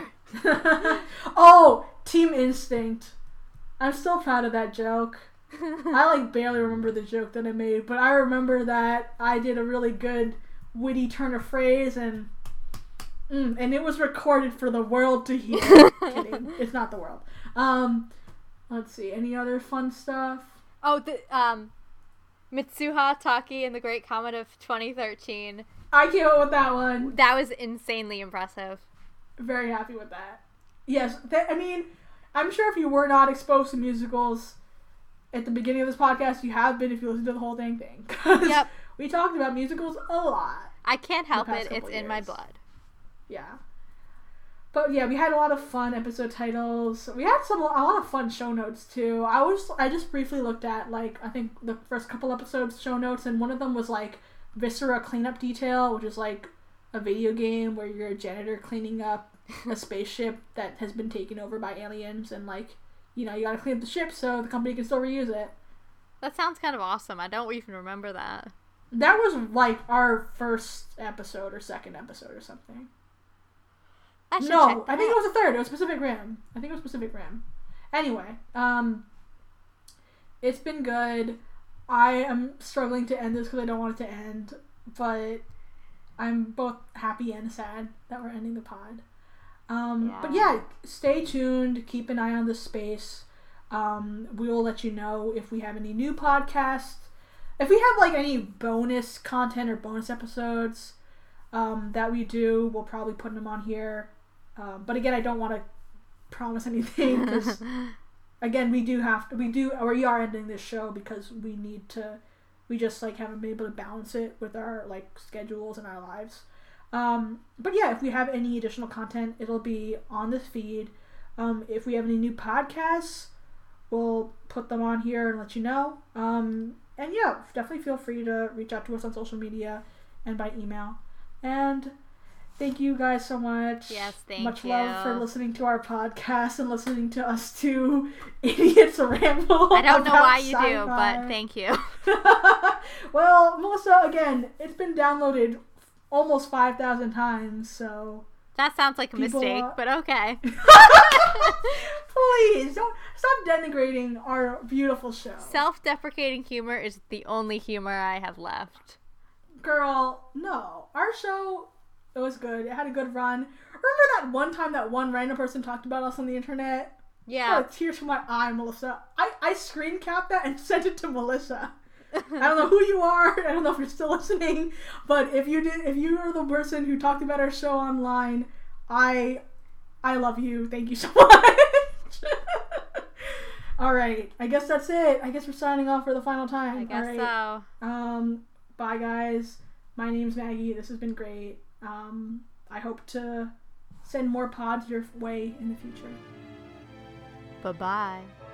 Oh, Team Instinct. I'm still proud of that joke. I like barely remember the joke that I made, but I remember that I did a really good witty turn of phrase, and mm, and it was recorded for the world to hear. Kidding, it's not the world. Um, let's see, any other fun stuff? Oh, the um, Mitsuha Taki and the Great Comet of twenty thirteen. I came up with that one. That was insanely impressive. Very happy with that. Yes, that, I mean, I'm sure if you were not exposed to musicals at the beginning of this podcast, you have been if you listen to the whole dang thing. Because Yep. we talked about musicals a lot. I can't help past it. It's couple in my years. blood. Yeah. But yeah, we had a lot of fun episode titles. We had some a lot of fun show notes too. I was I just briefly looked at like I think the first couple episodes show notes, and one of them was like Viscera Cleanup Detail, which is like a video game where you're a janitor cleaning up a spaceship that has been taken over by aliens, and like, you know, you gotta clean up the ship so the company can still reuse it. That sounds kind of awesome. I don't even remember that. That was like our first episode or second episode or something. I should No, check that I think out. it was the third. It was Pacific Rim. I think it was Pacific Rim. Anyway, um, it's been good. I am struggling to end this because I don't want it to end, but I'm both happy and sad that we're ending the pod. Um, Yeah. But yeah, stay tuned. Keep an eye on this space. Um, we will let you know if we have any new podcasts. If we have like any bonus content or bonus episodes um, that we do, we'll probably put them on here. Um, but again, I don't want to promise anything because again, we do have to, we do, or we are ending this show because we need to, we just like haven't been able to balance it with our like schedules and our lives. Um, but yeah, if we have any additional content, it'll be on this feed. Um, if we have any new podcasts, we'll put them on here and let you know. Um, and yeah, definitely feel free to reach out to us on social media and by email. And thank you guys so much. Yes, thank much you. love for listening to our podcast and listening to us two idiots ramble. I don't know about why you do, sci-fi. but thank you. Well, Melissa, again, it's been downloaded almost five thousand times, so That sounds like a People mistake, are- but okay. please don't stop denigrating our beautiful show. Self-deprecating humor is the only humor I have left. Girl, no. Our show, it was good. It had a good run. Remember that one time that one random person talked about us on the internet? Yeah. Oh, tears from my eye, Melissa. I, I screen capped that and sent it to Melissa. I don't know who you are. I don't know if you're still listening, but if you did, if you are the person who talked about our show online, I, I love you. Thank you so much. All right, I guess that's it. I guess we're signing off for the final time. I guess All right. so. Um, bye guys. My name's Maggie. This has been great. Um, I hope to send more pods your way in the future. Bye-bye.